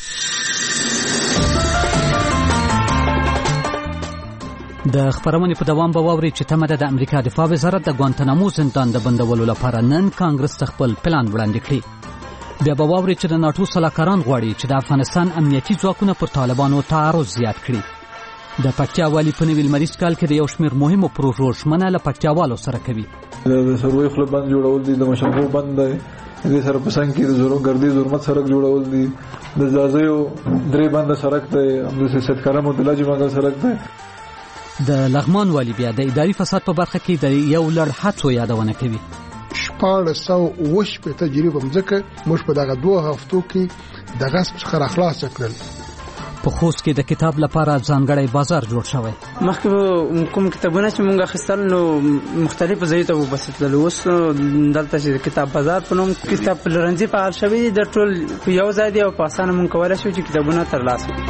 د خبرونې په دوام به واوري چې تمه ده د امریکا دفاع وزارت د ګوانتنامو زندان د بندولو لپاره نن کانګرس ته خپل پلان وړاندې کړي. بیا به واوري چې د ناټو سلاکاران غواړي چې د افغانستان امنیتي ځواکونه پر طالبانو تعرض زیات کړي. د پکتیا والی په نوي لمریز کال کې د یو شمېر مهمو پروژو ژمنه له پکتیاوالو سره کوي. د سروي خپل بند جوړول دي، د مشنګو بند دی، د سره پسنګ کې د زورو ګردي زورمت سړک جوړول دي، د زازیو درې بند سړک دی، د سیاست کارمو د لاجی مګر سړک دی. د لغمان والی بیا د اداري فساد په برخه کې د یو لړ هڅو یادونه کوي. شپاړس سوه اوه شپېته تجربه مځکه موږ په دغه دوه هفتو کې د غصب څخه خلاص کړل. په خوست کې د کتاب لپاره ځانګړی بازار جوړ شوی. مخکې کوم کتابونه چې موږ اخیستل نو مختلفو ځایونو ته وبسېدل، اوس دلته چې د کتاب بازار په نوم کتاب پلورنځي فعال شوی د ټول په یو ځای دی او په اسانه موږ کولی شو چې کتابونه ترلاسه کړو.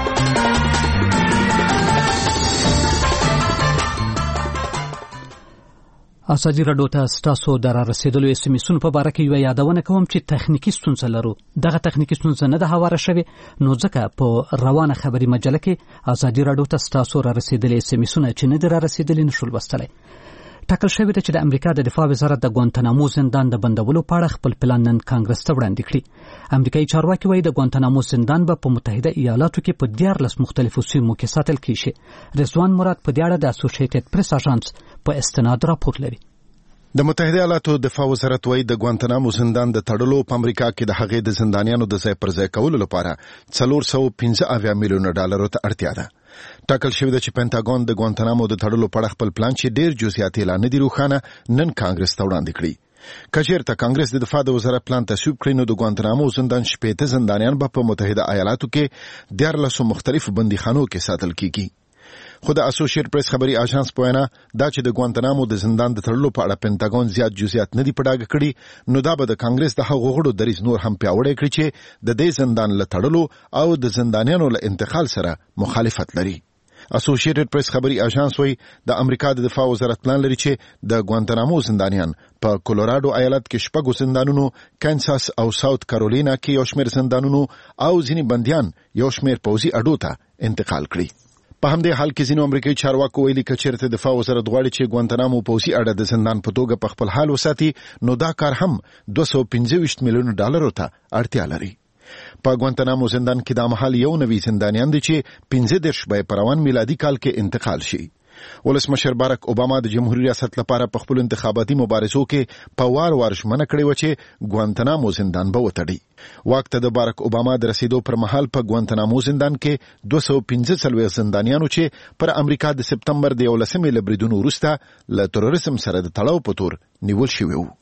ازادي راډیو ته ستاسو د را رسیدلو اس ام اسونو په باره کې یو یادونه کوم چې تخنیکی ستونزه لرو. دغه تخنیکی ستونزه نه ده هواره شوې، نو ځکه په روانه خبري مجله کې ازادي راډیو ته ستاسو را رسیدلې اس ام اسونه چې نه در رسیدلې نشول وستلای. ټاکل شوی دی چې د امریکا د دفاع وزارت د ګوانتنامو زندان د بندولو په اړه خپل پلان نن کانګرس ته وړاندې کړي. امریکایي چارواکي وایي د ګوانتنامو زندان به په متحده ایالاتو کې په دیارلس مختلفو سیمو کې ساتل کیږي. رضوان مراد په دې اړه د اسوسییټډ پریس اژانس په استناد راپور لري. د متحده ایالاتو دفاع وزارت وایي د ګوانتنامو زندان د تړلو په امریکا کې د هغې د زندانیانو د ځای پر ځای کولو لپاره څلور سوه پنځه اویا میلیونه ډالرو ته اړتیا ده. ټاکل شوی ده چې پینټاګون د ګوانتنامو د تړلو په اړه خپل پلان چې ډېر جزئیات اعلان نه دي روښانه نن کانګرس ته وړاندې کړي. که چېرته کانګرس د دفاع د وزارت پلان تصویب کړي نو د ګوانتنامو زندان شپېته زندانیان به په متحده ایالاتو کې دیارلسو مختلفو بندیخانو کې ساتل کیږي. خو د اسوسییټ پریس خبري اژانس په وینا دا چې د ګوانتنامو د زندان د تړلو په اړه پینټاګون زیات جزئیات نه دي په ډاګه کړي، نو دا به د کانګرس د هغو غړو دریځ نور هم پیاوړی کړي چې د دې زندان له تړلو او د زندانیانو له انتقال سره مخالفت لري. اسوسییټډ پریس خبري اژانس وایي د امریکا د دفاع وزارت پلان لري چې د ګوانتنامو زندانیان په کولوراډو ایالت کې شپږو زندانونو، کانساس او ساوث کارولینا کې یو شمېر زندانونو او ځینې بندیان یو شمېر پوځي اډو ته انتقال کړي. په همدې حال کې ځینو امریکایي چارواکو ویلي که چېرته دفاع وزارت غواړي چې ګوانتنامو پوځي اډه د زندان په توګه په خپل حال وساتي نو دا کار هم دوه سوه پنځه ویشت میلیونه ډالرو ته اړتیا لري. په ګوانتنامو زندان کې دا مهال یو نوي زندانیان دي چې پنځه دېرش به په روان میلادي کال کې انتقال شي. ولسمشر بارک اوباما د جمهوریت ریاست لپاره په خپل انتخاباتي مبارزو کې په وار وار ژمنه کړې و چې ګوانتنامو زندان به وتړي. واک ته د بارک اوباما د رسیدو پر مهال په ګوانتنامو زندان کې دوه سوه پنځه څلوېښت زندانیانو چې پر امریکا د سپتمبر د یولسمې له بریدونو وروسته له تروریزم سره د تړاو په تور نیول شوي وو.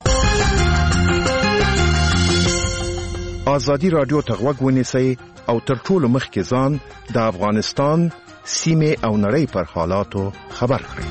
ازادي راډیو ته غوږ ونیسئ او تر ټولو مخکې ځان د افغانستان سیمه او نړۍ پر حالاتو خبر کړئ.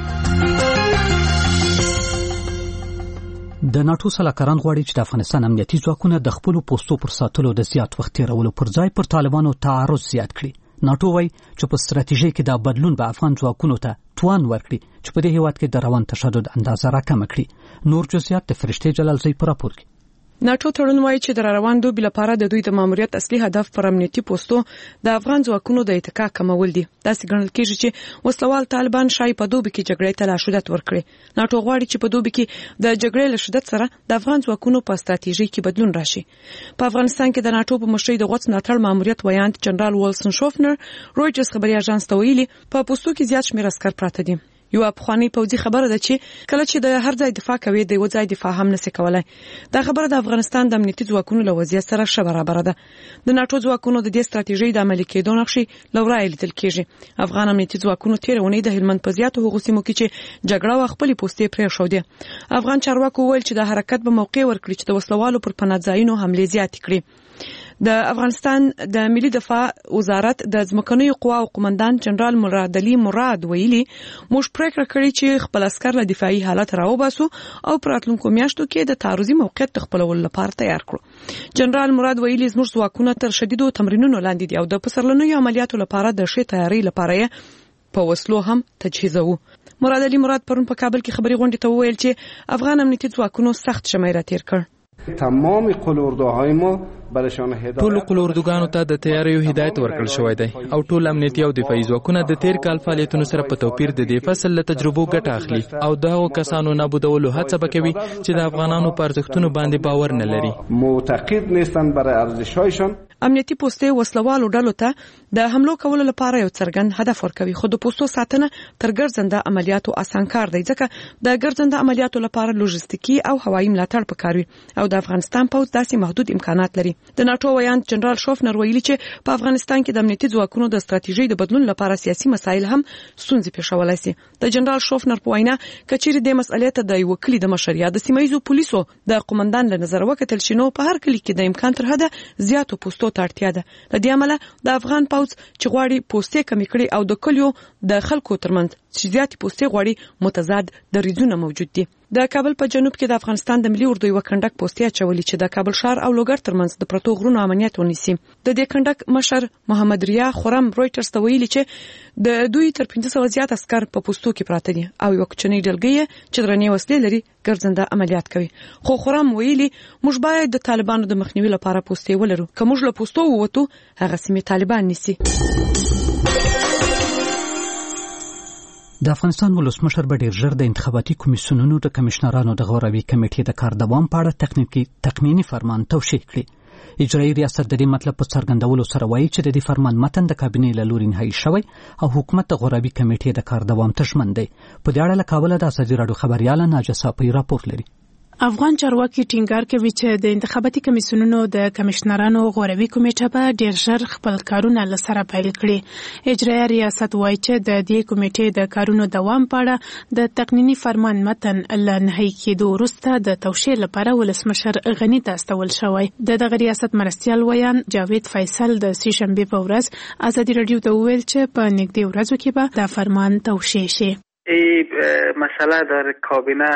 د ناټو سلاکاران غواړي چې د افغانستان امنیتي ځواکونه د خپل پوستو پر ساتلو د زیات وخت تیرولو پر ځای پر طالبانو تعرض زیات کړي. ناټو وایي چې په ستراتیژي کې دا بدلون به افغان ځواکونو ته توان ورکړي چې په دې هیواد کې د روان تشدد اندازه راکمه کړي. نور جزئیات د فرشته جلالزی په راپور کې. ناټو تړون وایي چې د روان دوبي لپاره د دوی د ماموریت اصلي هدف پر امنیتي پوستو د افغان ځواکونو د اتکا کمول دي. داسې ګڼل کېږي چې وسلوال طالبان شای په دوبي کې جګړې ته لا شدت ورکړي. ناټو غواړي چې په دوبي کې د جګړې له شدت سره د افغان ځواکونو په ستراتیژي کې بدلون راشي. په افغانستان کې د ناټو په مشرۍ د غوڅ ملاتړ ماموریت ویاند جنرال ویلسن شوفنر رویټرز خبري اژانس ته ویلي په پوستو کې زیات شمېر عسکر پراته دي. یو افغاني پوځي خبره ده چې کله چې د هر ځای دفاع کوي د یو ځای دفاع هم نشي کولای. دا خبره د افغانستان د امنیتي ځواکونو له وضعیت سره ښه برابر ده. د ناټو ځواکونو د دې ستراتیژۍ د عملي کېدو نقشې لورای لیدل کېږي. افغان امنیتي ځواکونو تیرونې د هلمند په زیاتو هغو سیمو کې چې جګړه او خپل پوستې پرې شو دي. افغان چارواکو ویل چې د حرکت به موقع ورکړي چې د وسلوالو پر پناهځایونو حمله زیات کړي. د افغانستان د ملي دفاع وزارت د ځمکنیو قواو قومندان جنرال مراد علي مراد ویلي موږ پریکړه کړې چې خپل عسكر له دفاعي حالت راوباسو او پر راتلونکو میاشتو کې د تعرضي موقعیت تخپلولو لپاره تیار کړو. جنرال مراد ویلي زموږ ځواکونه تر شدیدو تمرینونو لاندې دي او د پسرلنیو عملیاتو لپاره د ښې تیاری لپاره په وسلو هم تجهیزوو. مراد علي مراد پرون په کابل کې خبري غونډې ته وویل چې افغان امنیتي ځواکونو سخت شمیر تیر کړ. تمام قلوردوهای ما برشان هدایت ټول قلوردوګانو ته د تیاریو هدایت ورکړل شوی دی او ټول امنیتي او دفاعي ځواکونه د تیر کال فعالیتونو سره په توپیر د دې فصل له تجربو ګټه اخلي او دغه کسانو نابودولو هڅه وکوي چې د افغانانو په ارزښتونو باندې باور نه لري. معتقد نیستن برای ارزش‌هایشان. امنیتي پوستې وسلوالو ډلو ته د حملو کولو لپاره یو څرګند هدف ورکوي، خو د پوستو ساتنه تر ګرځنده عملیاتو اسان کار دی ځکه د ګرځنده عملیاتو لپاره لوجستیکي او هوایي ملاتړ پکاروي او د افغانستان پوځ داسې محدود امکانات لري. د ناتو ویان جنرال شوفنر ویلي چې په افغانستان کې د امنیتي ځواکونو د ستراتیژۍ د بدلون لپاره سیاسي مسایل هم ستونزې پیښولای شي. د جنرال شوفنر په وینا کچېرې د مسئلې ته د یو کلی د مشریا د سیمایي پولیسو د قومندان له نظر وکتل شنو په هر کلی کې د امکان تر حده زیاتو پوستو ته اړتیا ده. د دې عمله د افغان پوځ چې غواړي پوستې کمې کړي او د کلیو د خلکو ترمنځ چې زیاتې پوستې غواړي متضاد دریځونه موجود دي. د کابل په جنوب کې د افغانستان د ملي اردو یو کندک پوستې اچولې چې د کابل ښار او لوګر ترمنځ د پرتو غرونو امنیت ونیسي. د دې کندک مشر محمد ریا خرم رويټرز ته ویلي چې د دوی تر پنځه سوه زیات عسكر په پوستو کې پراته دي او یو کوچنی ډلګۍ چې درنې وسلې لري ګرځنده عملیات کوي. خو خرم ویلي موږ باید د طالبانو د مخنیوي لپاره پوستې ولرو. که موږ له پوستو ووتو هغه سیمې طالبان نیسي. د افغانستان ولسمشر به ډیر ژر د انتخاباتي کمیسیونونو د کمشنرانو د غوراوي کمیټې د کار دوام په اړه تخنیکی تخمینی فرمان توشیح کړي. اجرایي ریاست د دې مطلب په څرګندولو سره وایي چې د دې فرمان متن د کابینې له لوري نهایی شوی او حکومت د غوراوي کمیټې د کار دوام ته ژمن دی. په دې اړه له کابل د ازادي راډیو خبريال ناجیه صافی راپور لري. افغان چارواکي ټینګار کوي چې د انتخاباتي کمیسیونونو د کمشنرانو غوراوي کمیټه به ډیر ژر خپل کارونه لسره پیل کړي. اجرایي ریاست وایي چې د دې کمیټې د کارونو دوام په اړه د تقنینی فرمان متن له نهایی کېدو وروسته د توشیح لپاره ولسمشر غني ته استول شوی. د دغه ریاست مرستیال ویان جاوید فیصل د سې شنبې په ورځ ازادي راډیو ته وویل چې په نږدې ورځو کې به دا فرمان توشیح شي. ای مسله در کابینه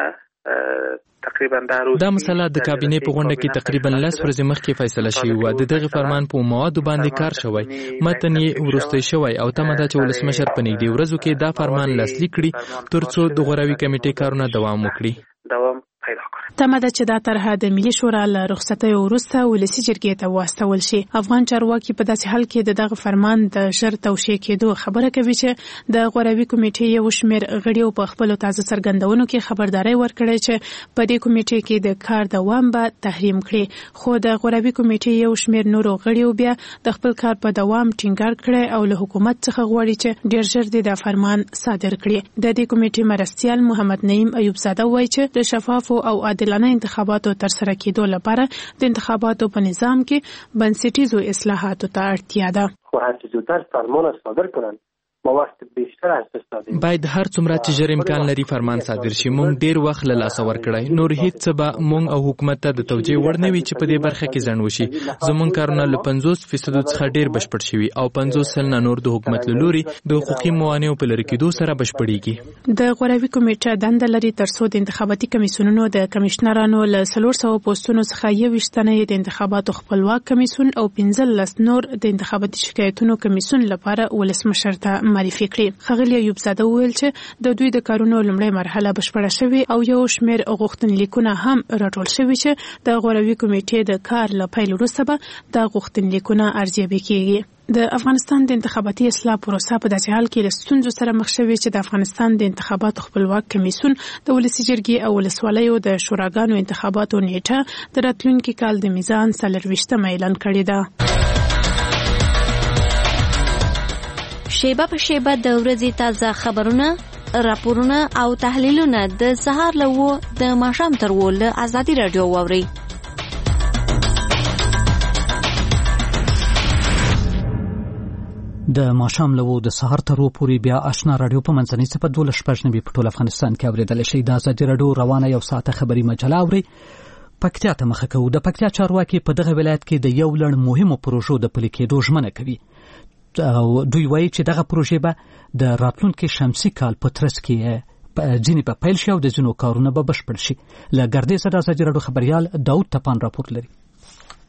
تقریبا دا مسله د کابینې په غونډه کې تقریبا لس ورځې مخکې فیصله شوې وه. د دغه فرمان په موادو باندې کار شوی، متن یې وروستی شوی او تمه ده چې ولسمشر په نږدې ورځو کې دا فرمان لاسلیک کړي ترڅو د غوراوي کمیټې کارونه دوام وکړي. دوام پیدا کړي. تمه ده چې دا طرحه د ملي شورا له رخصتۍ وروسته ولسي جرګې ته واستول شي. افغان چارواکي په داسې حال کې د دغه فرمان د ژر توشیح کېدو خبره کوي چې د غوراوي کمیټې یو شمېر غړیو په خپلو تازه څرګندونو کې خبرداری ورکړې چې په دې کمیټې کې د کار دوام به تحریم کړي. خو د غوراوي کمیټې یو شمېر نورو غړیو بیا د خپل کار په دوام ټینګار کړی او له حکومت څخه غواړي چې ډېر ژر دې دا فرمان صادر کړي. د دې کمیټې مرستیال محمد نعیم ایوب زاده وایي چې د شفافو او عادلانه انتخاباتو ترسره کېدو لپاره د انتخاباتو په نظام کې بنسټیزو اصلاحاتو ته اړتیا ده. خو هر څه زودتر فرمان صادر کړل ما وخت بیشتر استفاده باید هر څومره چې ژر امکان لري فرمان صادر شي. مونږ ډیر وخت له لاسه ورکړی، نور هیڅ څه به مونږ او حکومت ته د توجیه وړ نه وي چې په دې برخه کې ځنډ وشي. زمونږ کارونه له پنځوس فیصد څخه ډیر بشپړ شوي او پنځوس سلنه نور د حکومت له لوري د حقوقي موانعو په لرې کېدو سره بشپړېږي. د غوراوي کمیټه دنده لري ترڅو د انتخاباتي کمیسیونونو د کمشنرانو له څلور سوه پوسټونو څخه یوویشت تنه د انتخاباتو خپلواک کمیسیون او پنځلس نور د انتخاباتي شکایتونو کمیسیون لپاره ولسمشر ته معرفي کړي. ښاغلي ایوب زاده وویل چې د دوی د کارونو لومړۍ مرحله بشپړه شوې او یو شمېر غوښتنلیکونه هم راټول شوي چې د غوراوي کمیټې د کار له پیل وروسته به دا غوښتنلیکونه ارزیابي کېږي. د افغانستان د انتخاباتي اصلاح پروسه په داسې حال کې له ستونزو سره مخ شوې چې د افغانستان د انتخاباتو خپلواک کمیسیون د ولسي جرګې او ولسوالیو د شوراګانو انتخاباتو نیټه د راتلونکي کال د میزان څلرویشتمه اعلان کړې ده. شیبه په شیبه د ورځې تازه خبرونه، راپورونه او تحلیلونه د سهار له وو د ماښام تر وو له ازادي راډیو واورئ. د ماښام له وو د سهار تر وو پورې بیا آشنا راډیو په منځنۍ صفه دولس شپږ نوي په ټول افغانستان کې اورېدلی شئ. د ازادي راډیو روانه یو ساعته خبري مجله اورئ. پکتیا ته مخه کوو. د پکتیا چارواکي په دغه ولایت کې د یو لړ مهمو پروژو د پلي کېدو ژمنه کوي. دوی وایي چې دغه پروژې به د راتلونکي شمسي کال په ترڅ کې ځینې په پیل شي او د ځینو کارونه به بشپړ شي. له ګردې سره ازادي راډیو خبریال داود تپان راپور لري.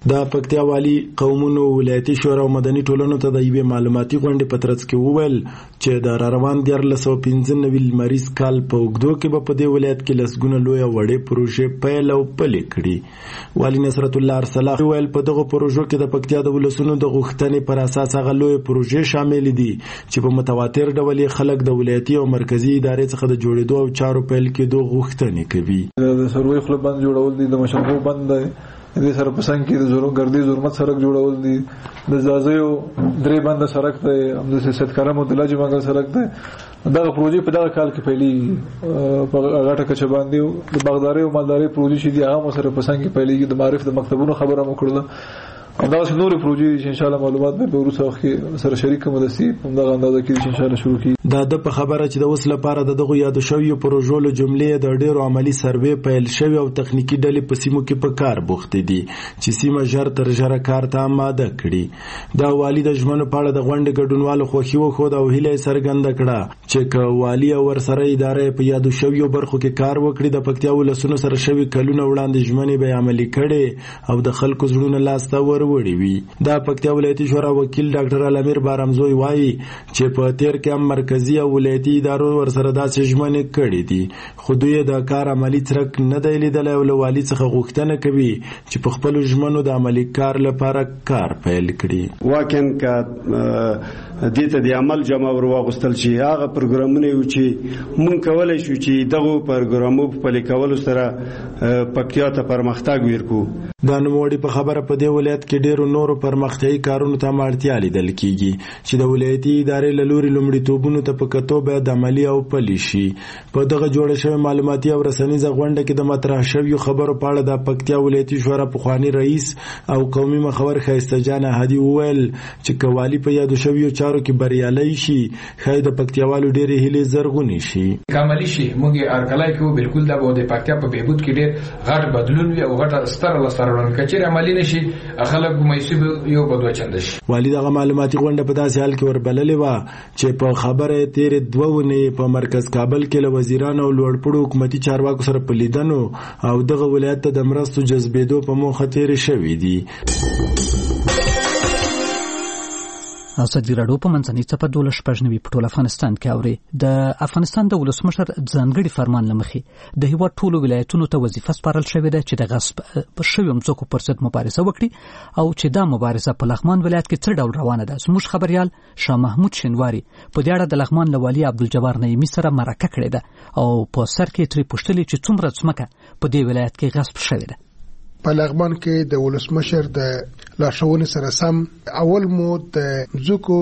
د پکتیا والی قومونو ولایتي شورا او مدني ټولنو ته د یوې معلوماتي غونډې په ترڅ کې وویل چې د را روان دیارلس سوه پنځه نوي لمریز کال په اوږدو کې به په دې ولایت کې لسګونه لویه وړې پروژې پیل او پلې کړي. والي نصرت الله ارسلا ویل په دغه پروژو کې د پکتیا د ولسونو د غوښتنې پر اساس هغه لویې پروژې شامل دي چې په متواتر ډول خلک د ولایتي او مرکزی ادارې څخه د جوړېدو او چارو پیل کېدو غوښتنې کوي. د سروي خپل بند جوړول دي، د مشنغو بند دی، د سره پسنګ کې د زورو ګردي زورمت سړک جوړول دي، د زازیو درې بند سړک دی، هم د سید کرم او د لاجی منګل سړک دی. دغه پروژې په دغه کال کې پیلي په غاټه کچه باندې د باغداري او مالداري پروژې چې دي هغه سره پسنګ کې پیلي د معرفت د مکتبونو خبره مو کړله. همدغه نورې پروژې چې ان شاء الله معلومات به وروسته وخت کې سره شریک مدسي همدغه اندازه کې چې ان شاء الله شروع کیږي. دا د په خبره چې د اوس لپاره د دغه یاد شویو پروژو له جملې د ډیرو عملی سروې پیل شوی او تخنیکی ډلې په سیمو کې په کار بوخت دي چې سیمه ژر تر ژره کار ته آماده کړي. دا والی د ژمنو په اړه د غونډې ګډونوالو خوښي وښوده او هیله یې څرګنده کړه چې که والی او ورسره ادارې په یادو شویو برخو کې کار وکړي د پکتیا ولسونو سره شوي کلونه وړاندې ژمنې به عملي کړي او د خلکو زړونه لاسته وروړي وي. دا پکتیا ولایتي شورا وکیل ډاکټر علامیر بارمزوی وایي چې په تیر کې هم مرکزی او ولایتي ادارو ورسره داسې ژمنې کړې دي خو دوی د کار عملي څرک نه دی لیدلی او له والي څخه غوښتنه کوي چې په خپلو ژمنو د عملي کار لپاره کار پیل کړي. واقعا که دې ته د عمل جمع ور واغوستل شي هغه پروګرامونه یو چې مونږ کولی شو چې دغه پروګرامو په پلي کولو سره پکتیا ته پرمختګ ورکړو. دا نوموړي په خبره په دې ولایت کې ډیرو نورو پرمختیایي کارونو ته اړتیا لیدل کیږي چې د ولایتي ادارې له لوري لومړیتوبونو ته په کتو باید عملي او پلي شي. په دغه جوړه شوې معلوماتي او رسنیزه غونډه کې د مطرح شویو خبرو په اړه د پکتیا ولایتي شورا پخوانی رئیس او قومي مخور ښایسته جان احدي وویل چې که والي په یادو شویو چارو کې بریالی شي ښایي د پکتیاوالو ډېرې هیلې زرغونې شي. که عملي شي موږ یې هرکلی کوو بالکل دا به د پکتیا په بهبود کې ډېر غټ بدلون وي او غټه ستره لاسته راوړنه که چیرې عملي نه شي خلک به مایوسي یو به دوه چنده شي. والي دغه معلوماتي غونډه په داسې حال کې وربللې وه چې په خبره تېرې دوه اونۍ په مرکز کابل کې له وزیرانو او لوړپوړو حکومتي چارواکو سره په لیدنو او دغه ولایت ته د مرستو جذبېدو په موخه تېرې شوې دي. ازادي راډیو په منځنۍ څپه دولس شپږ نوي په ټول افغانستان کې اوري. د افغانستان د ولسمشر ځانګړي فرمان له مخې د هیواد ټولو ولایتونو ته وظیفه سپارل شوې ده چې د غصب پر شویو مځکو پر ضد مبارزه وکړي او چې دا مبارزه په لغمان ولایت کې څه ډول روانه ده. زموږ خبريال شاه محمود شینواری په دې اړه د لغمان له والي عبدالجبار نعیمي سره مرکه کړې ده او په سر کې ترې پوښتلې چې څومره ځمکه په دې ولایت کې غصب شوې ده. په لغمان کې د ولسمشر د لارښوونې سره سم اول مو د ځمکو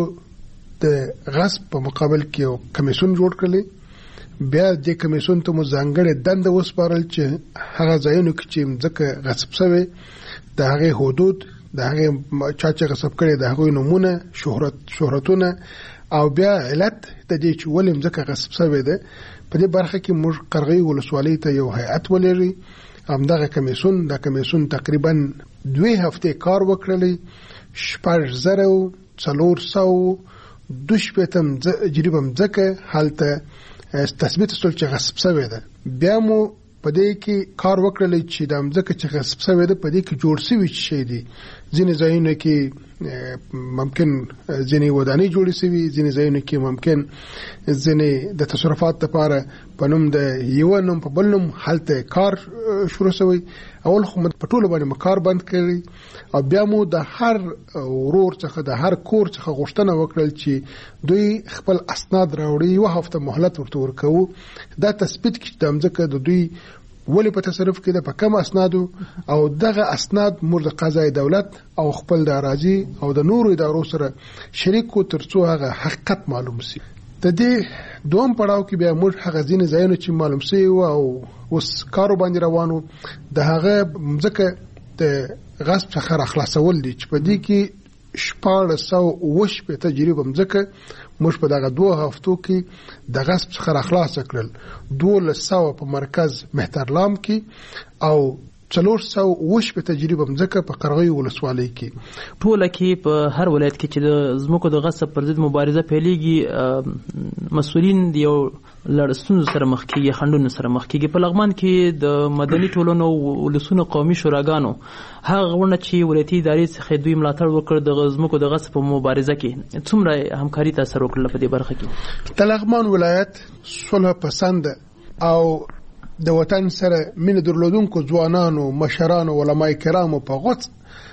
د غصب په مقابل کې یو کمیسیون جوړ کړلی. بیا د کمیسیون ته مو ځانګړې دنده وسپارل چې هغه ځایونو کې چې ځمکه غصب شوې د هغې حدود د هغې چا چې غصب کړی د هغوی نومونه شهرت شهرتونه او بیا علت د دې چې ولې ځمکه غصب شوې ده. په دې برخه کې موږ قرغۍ ولسوالۍ ته یو هیئت ولېږي. همدغه کمیسیون د کمیسیون تقریبا دوه هفته کار وکړلی. شپږ زره او څلور سوه دوه شپېته جریبه ځمکه هلته تثبیت شول چې غصب شوې ده. بیا مو په دې کې کار وکړلی چې د ځمکه چې غصب شوې ده په دې کې جوړ شوي شی دي. ځینې ځایونه کې ممکن ځینې ودانۍ جوړې شوي، ځینې ځایونه کې ممکن ځینې د تصرفات لپاره په نوم د یوه نوم په بل نوم هلته کار شروع شوی. اول خو په ټولو باندې کار بند کړی او بیا مو د هر ورور څخه د هر کور څخه غوښتنه وکړل چې دوی خپل اسناد راوړي. یوه هفته مهلت ورته ورکوو دا تثبیت کړي چې د ځمکه د دوی ولې په تصرف کې ده په کم اسنادو او دغه اسناد موږ د قضای دولت او خپل د اراضي او د نورو ادارو سره شریک کو ترڅو هغه حقیقت معلوم شي. د دې دوم پړاو کې بیا موږ هغه ځینې ځایونه چې معلوم شوي او اوس کارو باندې روانو د هغه ځمکه د غصب څخه راخلاصول دي چې په دې کې شپاړس سوه اوه شپېته جریبه ځمکه موږ په دغه دوه هفتو کې د غصب څخه راخلاص کړل. دولس سوه په مرکز مهترلام کې او څلور سوه اووه شپېته تجربه مځکه په قرغیو ولسوالۍ کې ټوله کې په هر ولایت کې چې د ځمکو د غصب پر ضد مبارزه پیلېږي مسؤلین د یو لړ ستونزو سره مخ کېږي خنډونو سره مخ کېږي. په لغمان کې د مدني ټولنو ولسونو قومي شوراګانو هغه غونډه چې ولایتي ادارې څخه دوی ملاتړ وکړ د ځمکو د غصب په مبارزه کې څومره همکاري ته اثر وکړله په دې برخه کې؟ د لغمان ولایت صلح پسند او د وطن سره مینه درلودونکو ځوانانو مشرانو علماء کرامو په غوڅ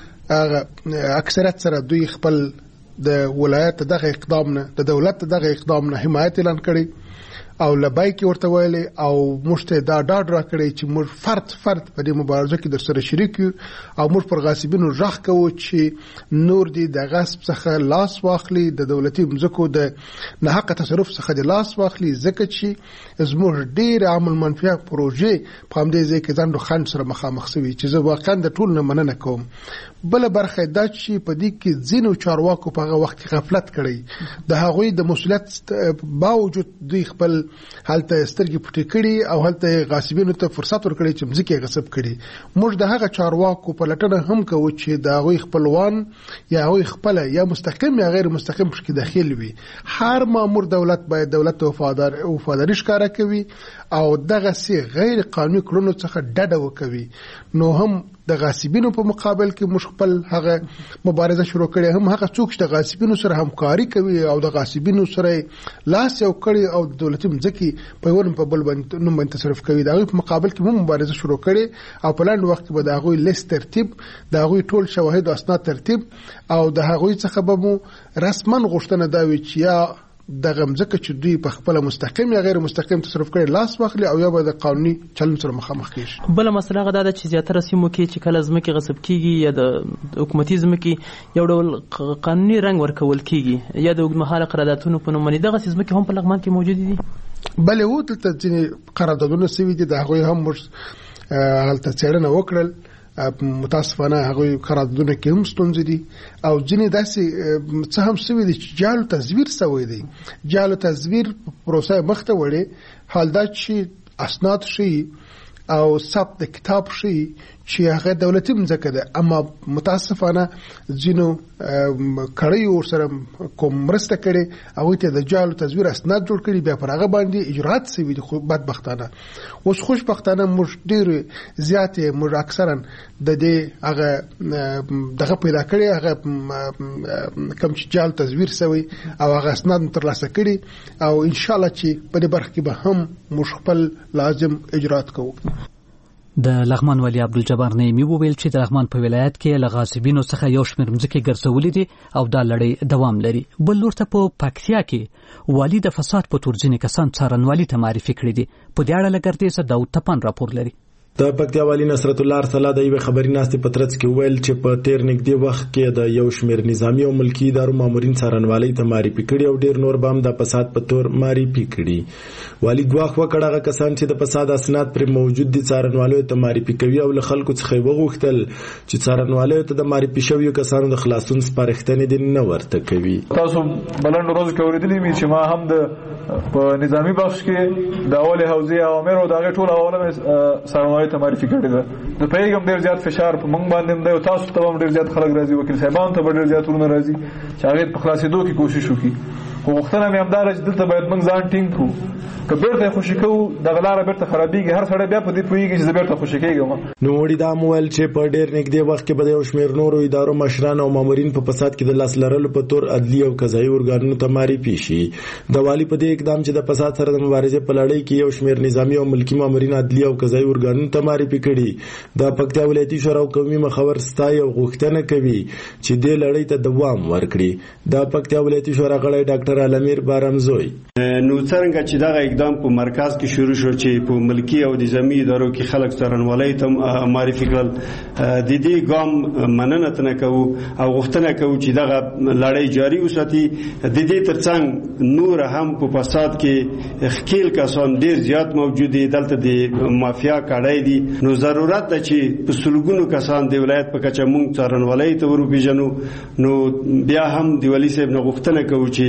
اکثریت سره دوی خپل د ولایت دغه اقدام نه د دولت دغه اقدام نه حمایت اعلان کړي او لبایک ورته ویلي او موږ دا ډاډ راکړی چې موږ فرد فرد په دې مبارزه کې در سره شریک یو او موږ پر غاصبینو غږ کوو چې نور دي د غصب څخه لاس واخلي د دولتي مځکو د ناحقه تصرف څخه د لاس واخلي ځکه چې زموږ ډېر عمل منفعه پروژې په همدې ځای کې ځان خنډ سره مخامخ شوي چې زه واقعا د ټول نه مننه کوم. بله برخه دا چې په دې کې ځینو چارواکو په هغه وخت کې غفلت کړی د هغوی د مسؤلیت باوجود دوی خپل هلته سترګې پټې کړي او هلته غاصبینو ته فرصت ورکړي چې مځکې یې غصب کړي. موږ د هغه چارواکو په لټنه هم کوو چې د هغوی خپلوان یا هغوی خپله یا مستقیم یا غیر مستقیم پکې داخل وي. هر مامور دولت باید دولت ته وفادار وفاداري ښکاره کوي او دغسې غیر قانوني کړنو څخه ډډه وکوي. نو هم د غاصبینو په مقابل کې موږ خپل هغه مبارزه شروع کړې هم هغه څوک چې د غاصبینو سره همکاري کوي او د غاصبینو سره لاس یو کړي او د دولتي مځکې په یو په بل باندې نوم باندې تصرف کوي د هغوی په مقابل کې هم مبارزه شروع کړې او په لاندې وخت کې به د هغوی لیست ترتیب د هغوی ټول شواهد او اسناد ترتیب او د هغوی څخه به مو رسما غوښتنه دا وي چې یا دغه مځکه چې دوی په خپل مستقیم یا غیر مستقیم تصرف کړي لاس واخلي او یا به د قانوني چلند سره مخامخ کیږي. بل مسله غدا ده چې زیاتره سیمو کې چې کله ځمکې غصب کیږي یا د حکومتي ځمکې یو ډول قانوني رنګ ورکول کیږي یا د اوږدمهاله قراردادونو په نوم باندې دغه ځمکې هم په لغمان کې موجود دي. بلې و دلته ځینې قراردادونه سوي دي د هغوی هم موږ هلته څېړنه وکړل. متاسفانه هغوی قراردادونه کې هم ستونزې دي او ځینې داسې څه هم سوي دي چې جعل تزویر سوی دی. جعل تزویر پروسه مخته وړي حال دا چې اسناد شي او ثبت د کتاب شي چې هغه دولتي مځکه ده اما متاسفانه ځینو کړیو ورسره کوم مرسته کړي هغوی ته د جعل تزویر اسناد جوړ کړي بیا پر هغه باندې اجرات سوي دي. خو بدبختانه اوس خوشبختانه موږ ډېر زیاتې موږ اکثرا د دې هغه دغه پیدا کړي هغه کوم چې جعل تزویر سوي او هغه اسناد ترلاسه کړي او انشاءالله چې په دې برخه کې به هم موږ خپل لازم اجرات کوو. د لغمان والي عبدالجبار نعیمي وویل چې د لغمان په ولایت کې له غاصبینو څخه یو شمېر مځکې ګرځولې دي او دا لړۍ دوام لري. بل لور ته په پکتیا کې والي د فساد په تور ځینې کسان څارنوالي ته معرفي کړي دي. په دې اړه له ګردیزه داود تپان راپور لري. د پکتیا والی نصرت الله ارسلا د یوې خبري ناستې په ترڅ کې ویل چې په تیر نږدې وخت کې د یو شمېر نظامی او ملکی ادارو مامورین څارنوالۍ ته معرفي کړي او ډیر نور به هم د فساد په تور معرفي کړي. والی ګواښ وکړ هغه کسان چې د فساد اسناد پر موجود دي څارنوالۍ ته معرفي کوي او له خلکو څخه وغوښتل چې څارنوالۍ ته د معرفي شویو کسانو د خلاصون سپارښتنې دي نه ورته کوي. تاسو بلند روز کې اوریدلی وی چې ما هم د په نظامی بخش کې د اول حوزې اوامر او د ټول اوامر څارنوالۍ ته معرفي کړي ده. د پیغام ډیر زیات فشار په موږ باندې دی او تاسو ته هم ډیر زیات خلک راځي وکیل صاحبان ته ډیر زیات ورونه راځي چې هغه په خلاصېدو کې کوشش وکړي. خو وختونه مې همدار چې دلته باید موږ ځان ټینګ کړو که بیرته خوشي کوو دغه لاره بیرته خرابېږي. هر سړی بیا په دې پوهېږي چې زه بیرته خوشي کېږم. نوموړي دا هم وویل چې په ډېر نږدې وخت کې به د یو شمېر نورو ادارو مشران او مامورین په فساد کې د لاس لرلو په تور عدلي او قضایي ارګانونو ته معرفي شي. د والي په دې اقدام چې د فساد سره د مبارزې په لړۍ کې یو شمېر نظامي او ملکي مامورین عدلي او قضایي ارګانونو ته معرفي کړي د پکتیا ولایتي شورا او قومي مخور ستایي او غوښتنه کوي چې دې لړۍ ته دوام ورکړي. د پکتیا ولایتي شورا غړی ډاکټر علمیر بارمزوی نو څنګه چې دا اقدام په مرکز کې شروع شو چې په ملکی او نظامی ادارو کې خلک څارنوالۍ ته معرفي کړل د دې ګام مننه تنه کوو او غوښتنه کوو چې دغه لړۍ جاري وساتي. د دې ترڅنګ نور هم په فساد کې خکیل کسان ډیر زیات موجود دي دلته د مافیا کاړای دي. نو ضرورت ده چې په سلګونو کسان د ولایت په کچه مونږ څارنوالۍ ته ورو پیژنو. نو بیا هم د والي صاحب نه غوښتنه کوو چې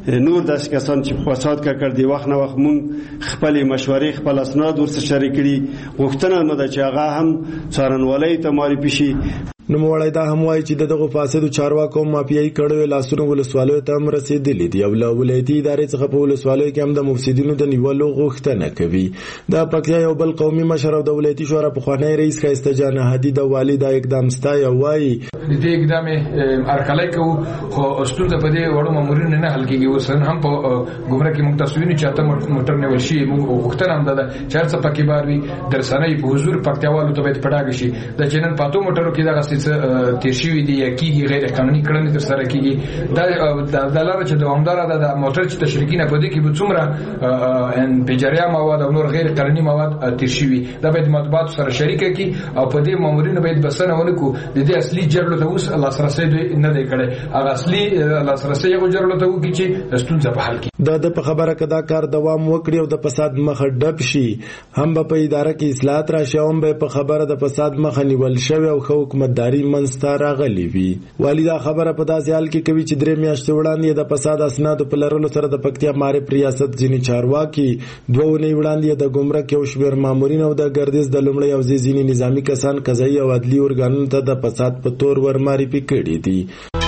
نور داسې کسان چې فساد کړ دی وخت نه وخت مونږ خپل مشورې خپل اسناد ورسره شریک کړي غوښتنه مو ده چې هغه هم څارنوالۍ ته معرفي شي. نوموړی دا هم وایي چې دغه فاسدو چارواکو مافیایي کړیو لاسونو ولسوالیو ته هم رسېدلي دي او له ولایتي ادارې څخه په ولسوالیو کې هم د مفسدینو د نیولو غوښتنه کوي. د پکتیا یو بل قومي مشر او د ولایتي شورا پخوانی رئیس ښایسته جان هادي د والي دا اقدام ستایي او وایي دې اقدام ارکلای کوو خو ستونزه په دې وړو مامورینو نه حل کېږي. اوس هم په ګمرک کې موږ تاسو وینئ چې اته موټر نیول شي. موږ غوښتنه هم ده چې هر څه پکې بار وي د رسنۍ په حضور پکتیاوالو ته باید په ډاګه شي د چې نن پاتو موټرو کې دغه څه تیر شوي دي یا کېږي غیر قانوني کړنې ترسره کېږي. دا د لاره چې دوامداره ده د موټر چې تشریکي نه په دې کې به څومره پیجریا مواد او نور غیر قانوني مواد تیر شوي دا باید مطبوعاتو سره شریکه کړي او په دې مامورینو باید بسنه ونه کړو د دې اصلي جرړو ته اوس لاسرسی نه دی کړی. هغه اصلي لاسرسی یې جرړو ته وکړي چې ستونزه په حل کړي. دا د په خبره کدا کار دوام وکړي او د فساد مخه ډب شي هم به په اداره کې اصلاحات راشي او هم به په خبره د فساد مخه نیول شوی او ښه حکومتداري منځته راغلي وي. والي دا خبره په داسې حال کې کوي چې درې میاشتې وړاندې د فساد اسنادو په لرلو سره د پکتیا معرف ریاست ځینې چارواکي دوه اونۍ وړاندې د ګمرک یو شمېر مامورین او د ګردیز د لومړي او ځینې نظامي کسان قضایي او عدلي ارګانونو ته د فساد په تور ورمعرفي کړي دي.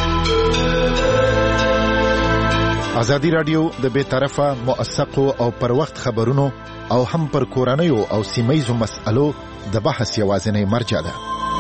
ازادي رادیو د بې طرفه موثقو او پر وخت خبرونو او هم پر کورنیو او سیمه‌یزو مسألو د بحث یوازینی مرجع ده.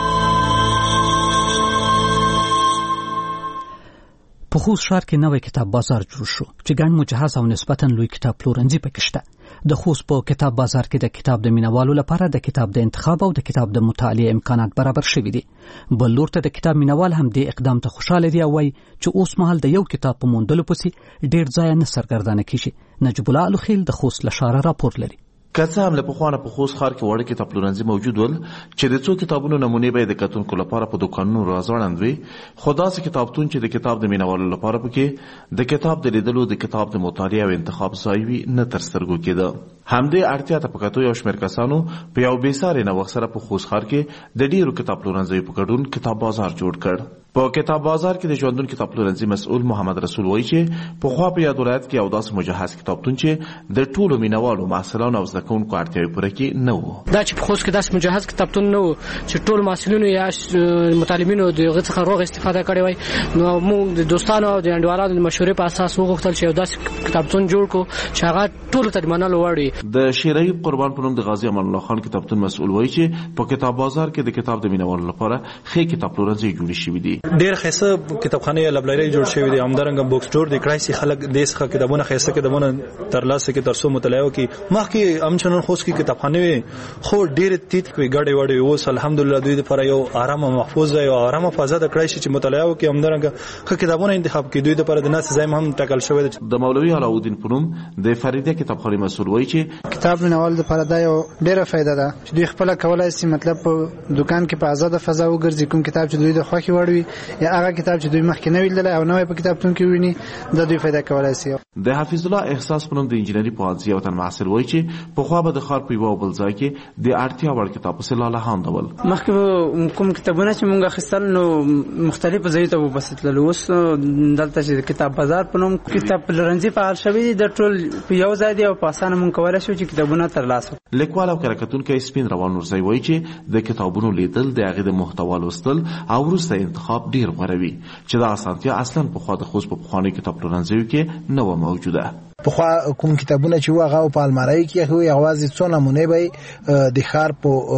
په خوست ښار کې نوی کتاب بازار جوړ شو چې ګڼ مجهز او نسبتاً لوی کتاب پلورنځي پکې شته. د خوست په کتاب بازار کې د کتاب د مینوالو لپاره د کتاب د انتخاب او د کتاب د مطالعې امکانات برابر شوي دي. بل لور ته د کتاب مینوال هم دې اقدام ته خوشاله دي او وایي چې اوس مهال د یو کتاب په موندلو پسې ډېر ځای نه سرګردانه کیږي. نجیب الله الخیل د خوست له ښاره راپور لري. که څه هم له پخوانه په خوست ښار کې وړ کتاب پلورنځي موجود ول چې د څو کتابونو نمونې به د کتونکو لپاره په دوکانونو راځوړند وي، خو داسې کتابتون چې د کتاب د مینوالو لپاره پکې د کتاب د لیدلو د کتاب د مطالعې او انتخاب ځای وي نه تر سترګو کېده. همدې اړتیا ته په کتو یو شمېر کسانو په یو بېساري نوښت سره په خوست ښار کې د ډېرو کتاب پلورنځیو په ګډون کتاب بازار جوړ کړ. په کتاب بازار کې د ژوندون کتاب پلورنځي مسؤل محمد رسول وایي چې پخوا په یاد ولایت کې یو داسې مجهز کتابتون چې د ټولو مینوالو محصلانو او زده کوونکو اړتیاوې پوره کړي نه و. دا چې په خوست کې داسې مجهز کتابتون نه و چې ټول محصلینو یا مطالبینو د هغه څخه روغ استفاده کړې وای، نو موږ د دوستانو او د انډیوالانو د مشورې په اساس وغوښتل چې یو داسې کتابتون جوړ کړو چې هغه ټولو ته د منلو وړ وي. د شیر ایوب قربان په نوم د غازي امان الله خان کتابتون مسؤل وایي چې په کتاب بازار کې د کتاب د مینوالو لپاره ښې کتاب پلورنځي جوړ شوي دي. ډېر ښایسته کتابخانه یا لایبرري جوړ شوی دی، همدارنګه بوک سټور دی، کړای سي خلک د څخه کتابونه ښایسته کتابونه ترلاسه کې ترسو مطالعه کوي. مخکې امچنن خوست کې کتابخانه وي خو ډېر تیت کوي ګډې وړې اوس الحمدلله دوی لپاره یو آرام او محفوظ او آرام فضا د کړای سي چې مطالعه وکړي، همدارنګه ښه کتابونه انتخاب کړي. دوی لپاره د ناس ځای هم ټاکل شوی دی. د مولوي علاؤالدین پونم د فریدې کتابخانه مسؤل وایي چې کتاب مینوال لپاره دا یو ډېره فائدہ ده چې دوی خپل کولای شي مطلب په دکان کې په آزاد فضا وګرځي، کوم کتاب چې دوی د خوښي وړ وي یا هغه کتاب چې دوی مخکې نه ویل او نوې په کتابتون کې ویني د دوی فائدہ کولای شي. د حفیظ الله احساس پونم د انجینری پوهنځي او تن محصل وایي چې په خو به د خار په یو بل ځای کې د اړتیا وړ کتاب په لاله هاندول. مخکې کوم کتابونه چې مونږ اخیستل نو مختلف ځای ته وبسیدل، اوس دلته چې کتاب بازار په نوم کتاب پلورنځي فعال شوی دی، د ټول په یو ځای دی او په اسانه مونږ کولای شو چې کتابونه ترلاسه. لیکوال او کرکټونکي سپین روان نورزی وایي چې د کتابونو لیدل د هغې د محتوا لوستل او وروسته انتخاب ډیر غوره وي چې دا اسانتیا اصلا په خوا د خوست په پخوانیو کتاب پلورنځیو کې نه وه موجوده. پخوا کوم کتابونه چې هغه په المارۍ کې خو یوازې څو نمونې به د ښار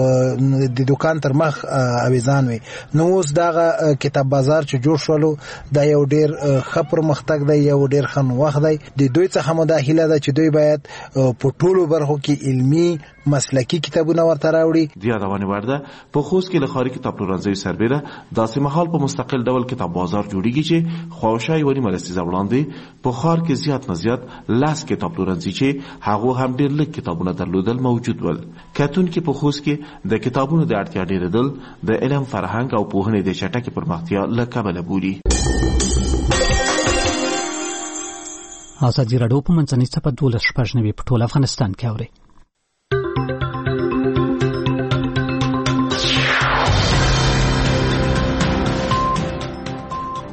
په د دکان تر مخ اویزان وي، نو اوس دغه کتاب بازار چې جوړ شولو دا یو ډیر ښه پرمختګ دی، یو ډیر ښه نوښت دی. د دوی څخه مو دا هیله ده چې دوی باید په ټولو برخو کې علمي مسلکی کتابونه ورته راوړي. د یادونې وړ ده په خوست کې له ښاري کتاب پلورنځیو سربیره داسې مهال په مستقل ډول کتاب بازار جوړیږي چې خواوشا یوه نیمه لسیزه وړاندې په ښار کې زیات نه زیات لاس کتاب پلورنځي چې هغو هم ډېر لږ کتابونه درلودل موجود ول. کتونکي په خوست کې د کتابونو د اړتیا ډېرېدل د علم، فرهنګ او پوهنې د چټکې پرمختیا له کبله بولي. ازادي راډیو په منځنۍ څپه دولس شپږ نوي په ټول افغانستان کې اوري.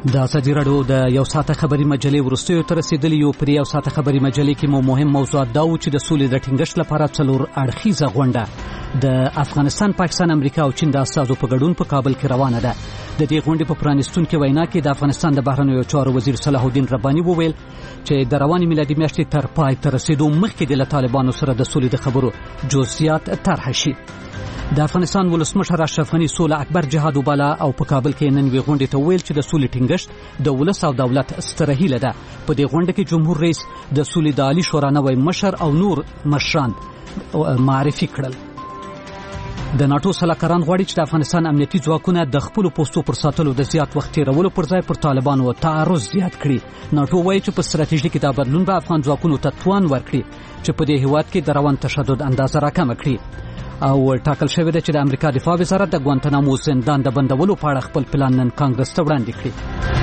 د ازادي راډیو د یو ساعته خبري مجلې ورستیو تر رسیدلی یو پر یو ساعته خبري مجلې کې مو مهم موضوعات دا و چې د سولې د ټینګښت لپاره څلور اړخیزه غونډه د افغانستان، پاکستان، امریکا او چین د استازو په ګډون په کابل کې روانه ده. د دې غونډې په پرانیستونکې وینا کې د افغانستان د بهرنیو چارو وزیر صلاح الدین رباني وویل چې د روانې میلادي میاشتې تر پای ته رسیدو مخکې د طالبانو سره د سولې د خبرو جزئیات طرح شي. د افغانستان ولسمشر اشرف غني سوله اکبر جهاد وباله او په کابل کې نن وی غونډې ته ویل چې د سولې ټینګښت د ولس او دولت ستره هیله ده. په دې غونډه کې جمهور رئیس د سولې د عالی شورا نوی مشر او نور مشران معرفي کړل. د ناتو سلاکاران غواړي چې د افغانستان امنیتي ځواکونه د خپل پوستو پر ساتلو د زیات وخت تیرولو پر ځای پر طالبانو تعرض زیات کړي. ناتو وایي چې په ستراتیژي کې دا بدلون به افغان ځواکونو ته توان ورکړي چې په دې هیواد کې د روان تشدد اندازه راکمه کړي. او ټاکل شوی دی چې د امریکا دفاع وزارت د ګوانتنامو زندان د بندولو په اړه خپل پلان نن کانګرس ته وړاندې کړي.